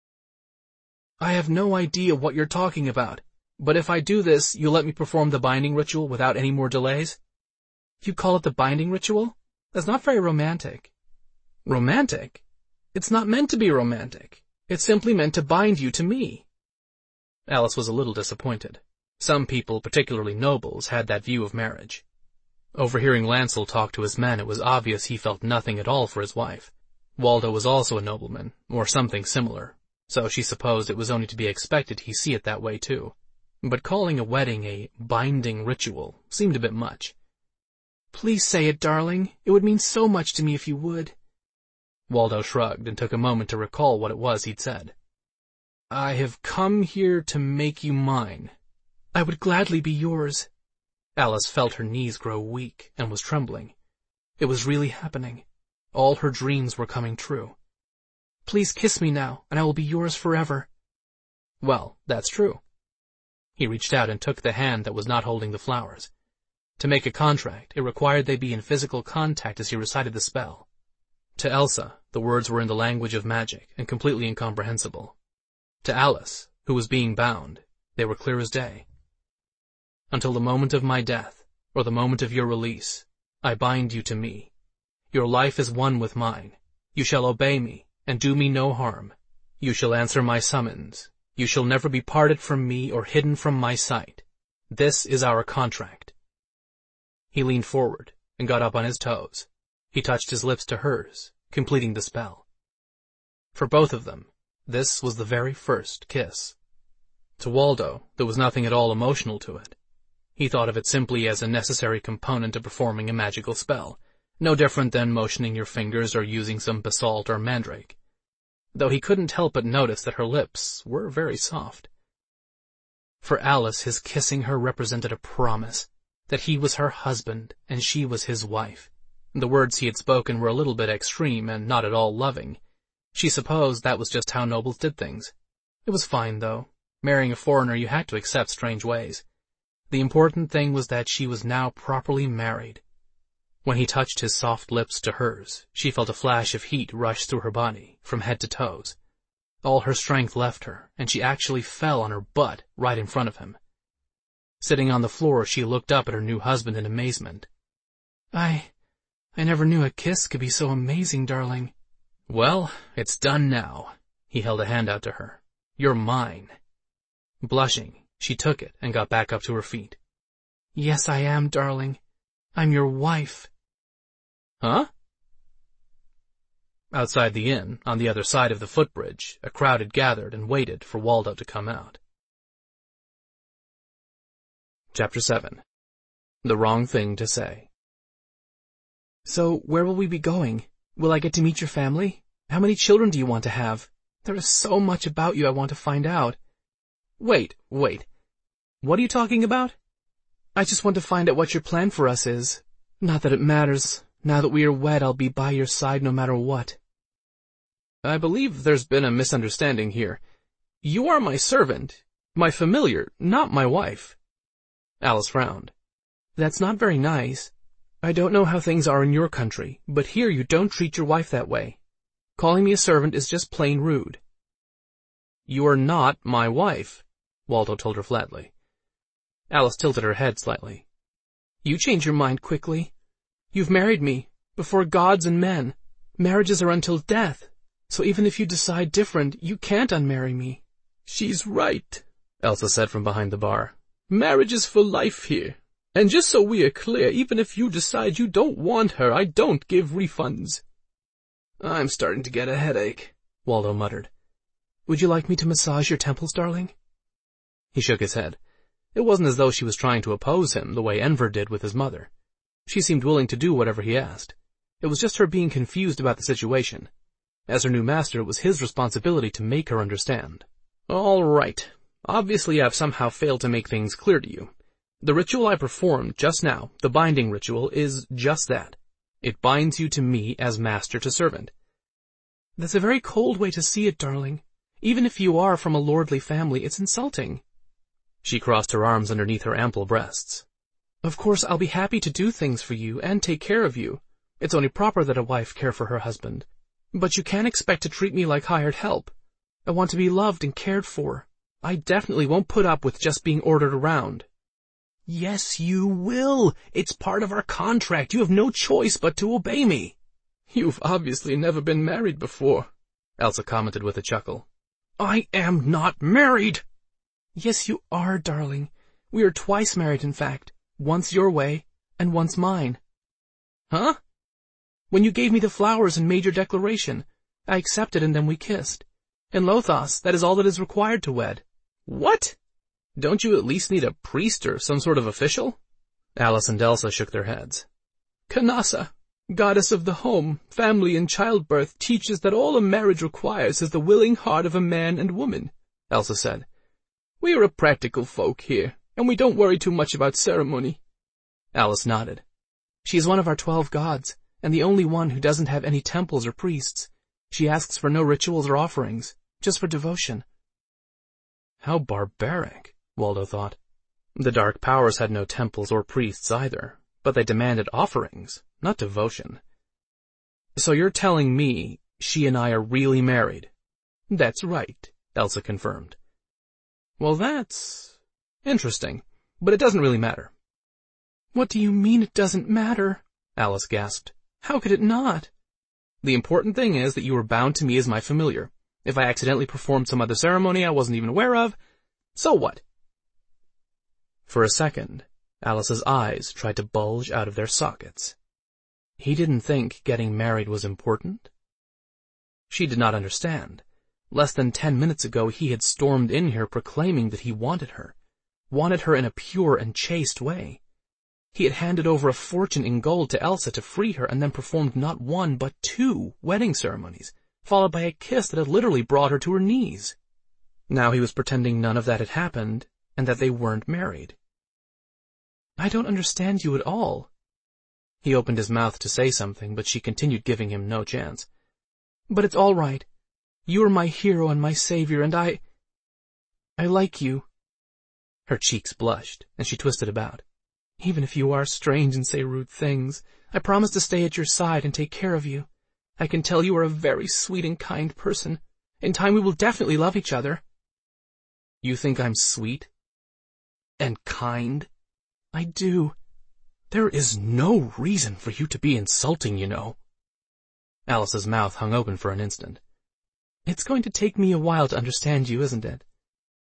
"I have no idea what you're talking about, but if I do this, you'll let me perform the binding ritual without any more delays?" "You call it the binding ritual? That's not very romantic." "Romantic? It's not meant to be romantic. It's simply meant to bind you to me." Alice was a little disappointed. Some people, particularly nobles, had that view of marriage. Overhearing Lancel talk to his men, it was obvious he felt nothing at all for his wife. Waldo was also a nobleman, or something similar, so she supposed it was only to be expected he see it that way too. But calling a wedding a binding ritual seemed a bit much. Please say it, darling. It would mean so much to me if you would. Waldo shrugged and took a moment to recall what it was he'd said. I have come here to make you mine. I would gladly be yours. Alice felt her knees grow weak and was trembling. It was really happening. All her dreams were coming true. Please kiss me now, and I will be yours forever. Well, that's true. He reached out and took the hand that was not holding the flowers. To make a contract, it required they be in physical contact as he recited the spell. To Elsa, the words were in the language of magic and completely incomprehensible. To Alice, who was being bound, they were clear as day. Until the moment of my death, or the moment of your release, I bind you to me. Your life is one with mine. You shall obey me, and do me no harm. You shall answer my summons. You shall never be parted from me or hidden from my sight. This is our contract. He leaned forward and got up on his toes. He touched his lips to hers, completing the spell. For both of them, this was the very first kiss. To Waldo, there was nothing at all emotional to it. He thought of it simply as a necessary component of performing a magical spell, no different than motioning your fingers or using some basalt or mandrake, though he couldn't help but notice that her lips were very soft. For Alice, his kissing her represented a promise that he was her husband and she was his wife. The words he had spoken were a little bit extreme and not at all loving. She supposed that was just how nobles did things. It was fine, though. Marrying a foreigner, you had to accept strange ways. The important thing was that she was now properly married. When he touched his soft lips to hers, she felt a flash of heat rush through her body, from head to toes. All her strength left her, and she actually fell on her butt right in front of him. Sitting on the floor, she looked up at her new husband in amazement. I never knew a kiss could be so amazing, darling. Well, it's done now. He held a hand out to her. You're mine. Blushing, she took it and got back up to her feet. Yes, I am, darling. I'm your wife. Huh? Outside the inn, on the other side of the footbridge, a crowd had gathered and waited for Waldo to come out. Chapter 7. The Wrong Thing to Say. So, where will we be going? Will I get to meet your family? How many children do you want to have? There is so much about you I want to find out. Wait. What are you talking about? I just want to find out what your plan for us is. Not that it matters. Now that we are wed, I'll be by your side no matter what. I believe there's been a misunderstanding here. You are my servant, my familiar, not my wife. Alice frowned. That's not very nice. I don't know how things are in your country, but here you don't treat your wife that way. Calling me a servant is just plain rude. You are not my wife, Waldo told her flatly. Alice tilted her head slightly. You change your mind quickly. You've married me, before gods and men. Marriages are until death, so even if you decide different, you can't unmarry me. She's right, Elsa said from behind the bar. Marriage is for life here. And just so we are clear, even if you decide you don't want her, I don't give refunds. I'm starting to get a headache, Waldo muttered. Would you like me to massage your temples, darling? He shook his head. It wasn't as though she was trying to oppose him the way Enver did with his mother. She seemed willing to do whatever he asked. It was just her being confused about the situation. As her new master, it was his responsibility to make her understand. All right. Obviously, I've somehow failed to make things clear to you. The ritual I performed just now, the binding ritual, is just that. It binds you to me as master to servant. That's a very cold way to see it, darling. Even if you are from a lordly family, it's insulting. She crossed her arms underneath her ample breasts. Of course, I'll be happy to do things for you and take care of you. It's only proper that a wife care for her husband. But you can't expect to treat me like hired help. I want to be loved and cared for. I definitely won't put up with just being ordered around. Yes, you will. It's part of our contract. You have no choice but to obey me. You've obviously never been married before, Elsa commented with a chuckle. I am not married. Yes, you are, darling. We are twice married, in fact. Once your way, and once mine. Huh? When you gave me the flowers and made your declaration, I accepted and then we kissed. In Lothos, that is all that is required to wed. What? Don't you at least need a priest or some sort of official? Alice and Elsa shook their heads. Canassa, goddess of the home, family, and childbirth, teaches that all a marriage requires is the willing heart of a man and woman, Elsa said. We are a practical folk here, and we don't worry too much about ceremony. Alice nodded. She is one of our 12 gods, and the only one who doesn't have any temples or priests. She asks for no rituals or offerings, just for devotion. How barbaric, Waldo thought. The Dark Powers had no temples or priests either, but they demanded offerings, not devotion. So you're telling me she and I are really married? That's right, Elsa confirmed. Well, that's interesting, but it doesn't really matter. What do you mean it doesn't matter? Alice gasped. How could it not? The important thing is that you are bound to me as my familiar. If I accidentally performed some other ceremony I wasn't even aware of, so what? For a second, Alice's eyes tried to bulge out of their sockets. He didn't think getting married was important? She did not understand. Less than 10 minutes ago he had stormed in here proclaiming that he wanted her in a pure and chaste way. He had handed over a fortune in gold to Elsa to free her and then performed not 1 but 2 wedding ceremonies, followed by a kiss that had literally brought her to her knees. Now he was pretending none of that had happened and that they weren't married. I don't understand you at all. He opened his mouth to say something, but she continued giving him no chance. But it's all right. You are my hero and my savior, and I like you. Her cheeks blushed, and she twisted about. Even if you are strange and say rude things, I promise to stay at your side and take care of you. I can tell you are a very sweet and kind person. In time we will definitely love each other. You think I'm sweet? And kind? I do. There is no reason for you to be insulting, you know. Alice's mouth hung open for an instant. It's going to take me a while to understand you, isn't it?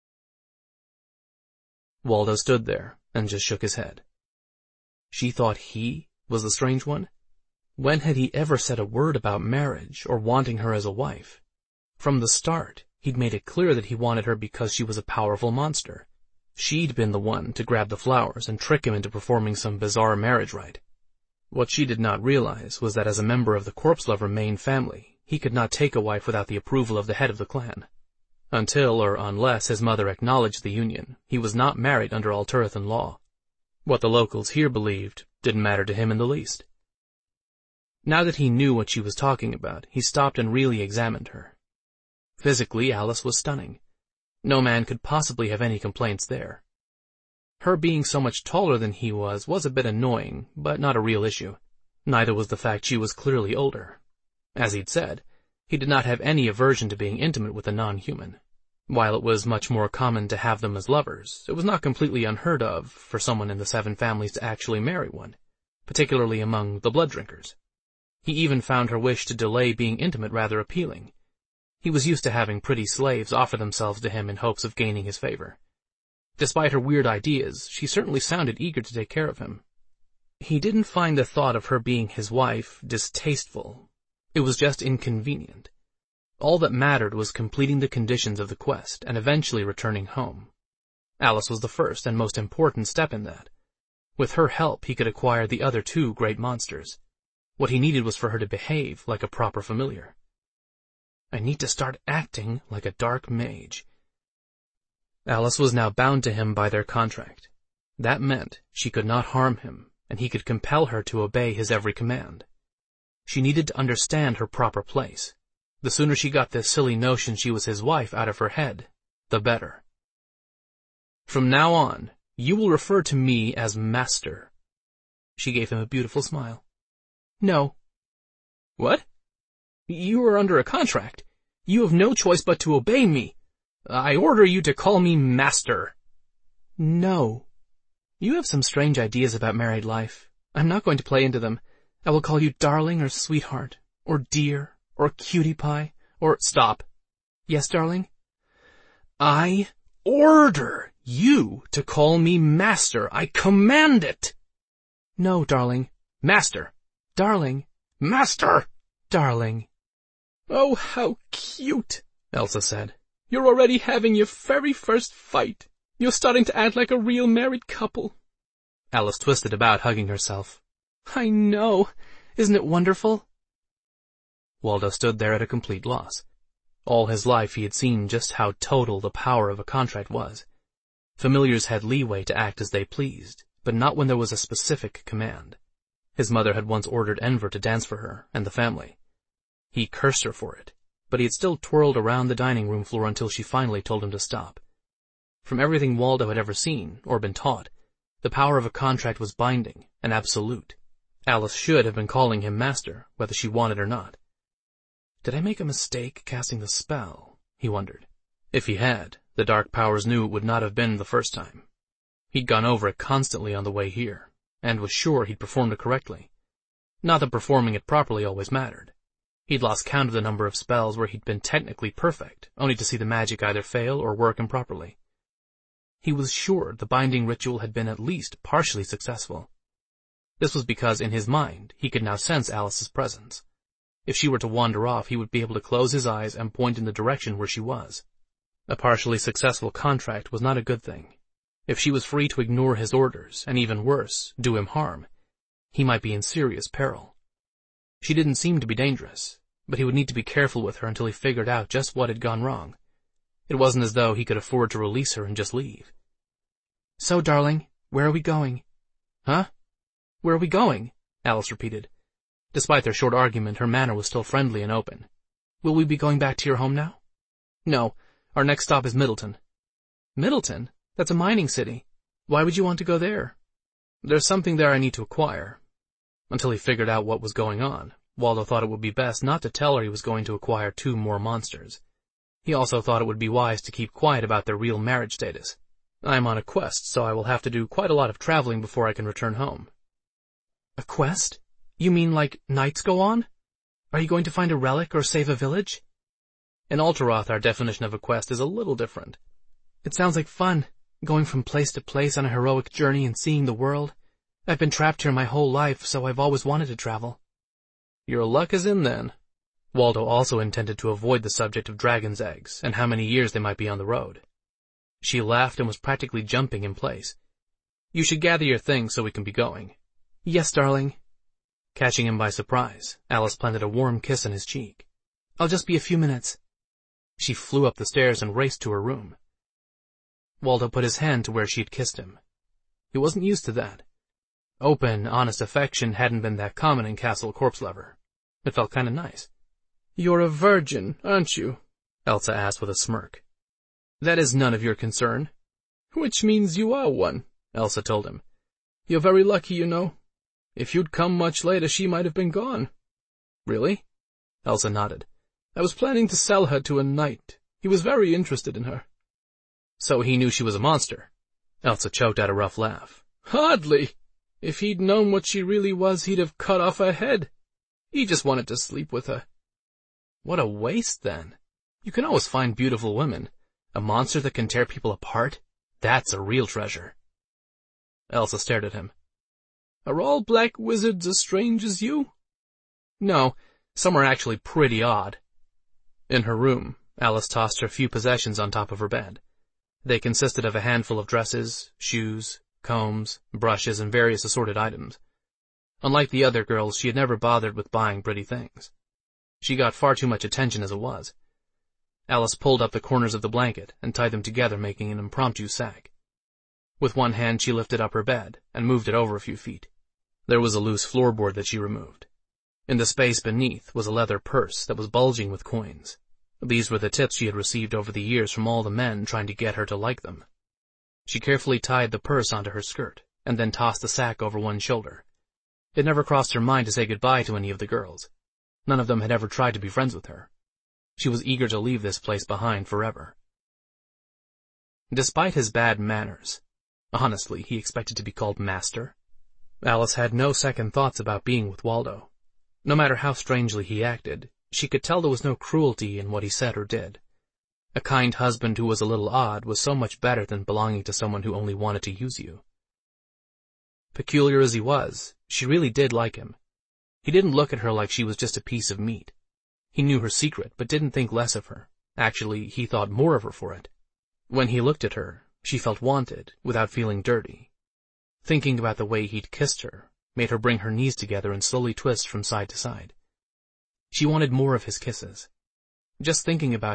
Waldo stood there and just shook his head. She thought he was the strange one? When had he ever said a word about marriage or wanting her as a wife? From the start, he'd made it clear that he wanted her because she was a powerful monster. She'd been the one to grab the flowers and trick him into performing some bizarre marriage rite. What she did not realize was that as a member of the Corpse Lover main family, he could not take a wife without the approval of the head of the clan. Until or unless his mother acknowledged the union, he was not married under Alturathan law. What the locals here believed didn't matter to him in the least. Now that he knew what she was talking about, he stopped and really examined her. Physically, Alice was stunning. No man could possibly have any complaints there. Her being so much taller than he was a bit annoying, but not a real issue. Neither was the fact she was clearly older. As he'd said, he did not have any aversion to being intimate with a non-human. While it was much more common to have them as lovers, it was not completely unheard of for someone in the 7 families to actually marry one, particularly among the blood drinkers. He even found her wish to delay being intimate rather appealing. He was used to having pretty slaves offer themselves to him in hopes of gaining his favor. Despite her weird ideas, she certainly sounded eager to take care of him. He didn't find the thought of her being his wife distasteful. It was just inconvenient. All that mattered was completing the conditions of the quest and eventually returning home. Alice was the first and most important step in that. With her help, he could acquire the other 2 great monsters. What he needed was for her to behave like a proper familiar. I need to start acting like a dark mage. Alice was now bound to him by their contract. That meant she could not harm him, and he could compel her to obey his every command. She needed to understand her proper place. The sooner she got this silly notion she was his wife out of her head, the better. From now on, you will refer to me as Master. She gave him a beautiful smile. No. What? You are under a contract. You have no choice but to obey me. I order you to call me Master. No. You have some strange ideas about married life. I'm not going to play into them. I will call you darling or sweetheart, or dear, or cutie pie, or— Stop. Yes, darling? I order you to call me Master. I command it. No, darling. Master. Darling. Master. Darling. Oh, how cute, Elsa said. You're already having your very first fight. You're starting to act like a real married couple. Alice twisted about, hugging herself. I know. Isn't it wonderful? Waldo stood there at a complete loss. All his life he had seen just how total the power of a contract was. Familiars had leeway to act as they pleased, but not when there was a specific command. His mother had once ordered Enver to dance for her and the family. He cursed her for it, but he had still twirled around the dining room floor until she finally told him to stop. From everything Waldo had ever seen, or been taught, the power of a contract was binding and absolute. Alice should have been calling him master, whether she wanted or not. Did I make a mistake casting the spell? He wondered. If he had, the dark powers knew it would not have been the first time. He'd gone over it constantly on the way here, and was sure he'd performed it correctly. Not that performing it properly always mattered. He'd lost count of the number of spells where he'd been technically perfect, only to see the magic either fail or work improperly. He was sure the binding ritual had been at least partially successful. This was because in his mind he could now sense Alice's presence. If she were to wander off, he would be able to close his eyes and point in the direction where she was. A partially successful contract was not a good thing. If she was free to ignore his orders, and even worse, do him harm, he might be in serious peril. She didn't seem to be dangerous, but he would need to be careful with her until he figured out just what had gone wrong. It wasn't as though he could afford to release her and just leave. So, darling, where are we going? Huh? Where are we going? Alice repeated. Despite their short argument, her manner was still friendly and open. Will we be going back to your home now? No, our next stop is Middleton. Middleton? That's a mining city. Why would you want to go there? There's something there I need to acquire. Until he figured out what was going on, Waldo thought it would be best not to tell her he was going to acquire 2 more monsters. He also thought it would be wise to keep quiet about their real marriage status. I'm on a quest, so I will have to do quite a lot of traveling before I can return home. A quest? You mean like nights go on? Are you going to find a relic or save a village? In Alteroth, our definition of a quest is a little different. It sounds like fun, going from place to place on a heroic journey and seeing the world. I've been trapped here my whole life, so I've always wanted to travel. Your luck is in then. Waldo also intended to avoid the subject of dragon's eggs and how many years they might be on the road. She laughed and was practically jumping in place. You should gather your things so we can be going. Yes, darling. Catching him by surprise, Alice planted a warm kiss on his cheek. I'll just be a few minutes. She flew up the stairs and raced to her room. Waldo put his hand to where she had kissed him. He wasn't used to that. Open, honest affection hadn't been that common in Castle Corpslever. It felt kind of nice. You're a virgin, aren't you? Elsa asked with a smirk. That is none of your concern. Which means you are one, Elsa told him. You're very lucky, you know. If you'd come much later, she might have been gone. Really? Elsa nodded. I was planning to sell her to a knight. He was very interested in her. So he knew she was a monster. Elsa choked out a rough laugh. Hardly. If he'd known what she really was, he'd have cut off her head. He just wanted to sleep with her. What a waste, then. You can always find beautiful women. A monster that can tear people apart? That's a real treasure. Elsa stared at him. Are all black wizards as strange as you? No, some are actually pretty odd. In her room, Alice tossed her few possessions on top of her bed. They consisted of a handful of dresses, shoes, combs, brushes, and various assorted items. Unlike the other girls, she had never bothered with buying pretty things. She got far too much attention as it was. Alice pulled up the corners of the blanket and tied them together, making an impromptu sack. With one hand she lifted up her bed and moved it over a few feet. There was a loose floorboard that she removed. In the space beneath was a leather purse that was bulging with coins. These were the tips she had received over the years from all the men trying to get her to like them. She carefully tied the purse onto her skirt, and then tossed the sack over one shoulder. It never crossed her mind to say goodbye to any of the girls. None of them had ever tried to be friends with her. She was eager to leave this place behind forever. Despite his bad manners, honestly, he expected to be called master. Alice had no second thoughts about being with Waldo. No matter how strangely he acted, she could tell there was no cruelty in what he said or did. A kind husband who was a little odd was so much better than belonging to someone who only wanted to use you. Peculiar as he was, she really did like him. He didn't look at her like she was just a piece of meat. He knew her secret, but didn't think less of her. Actually, he thought more of her for it. When he looked at her, she felt wanted, without feeling dirty. Thinking about the way he'd kissed her, made her bring her knees together and slowly twist from side to side. She wanted more of his kisses. Just thinking about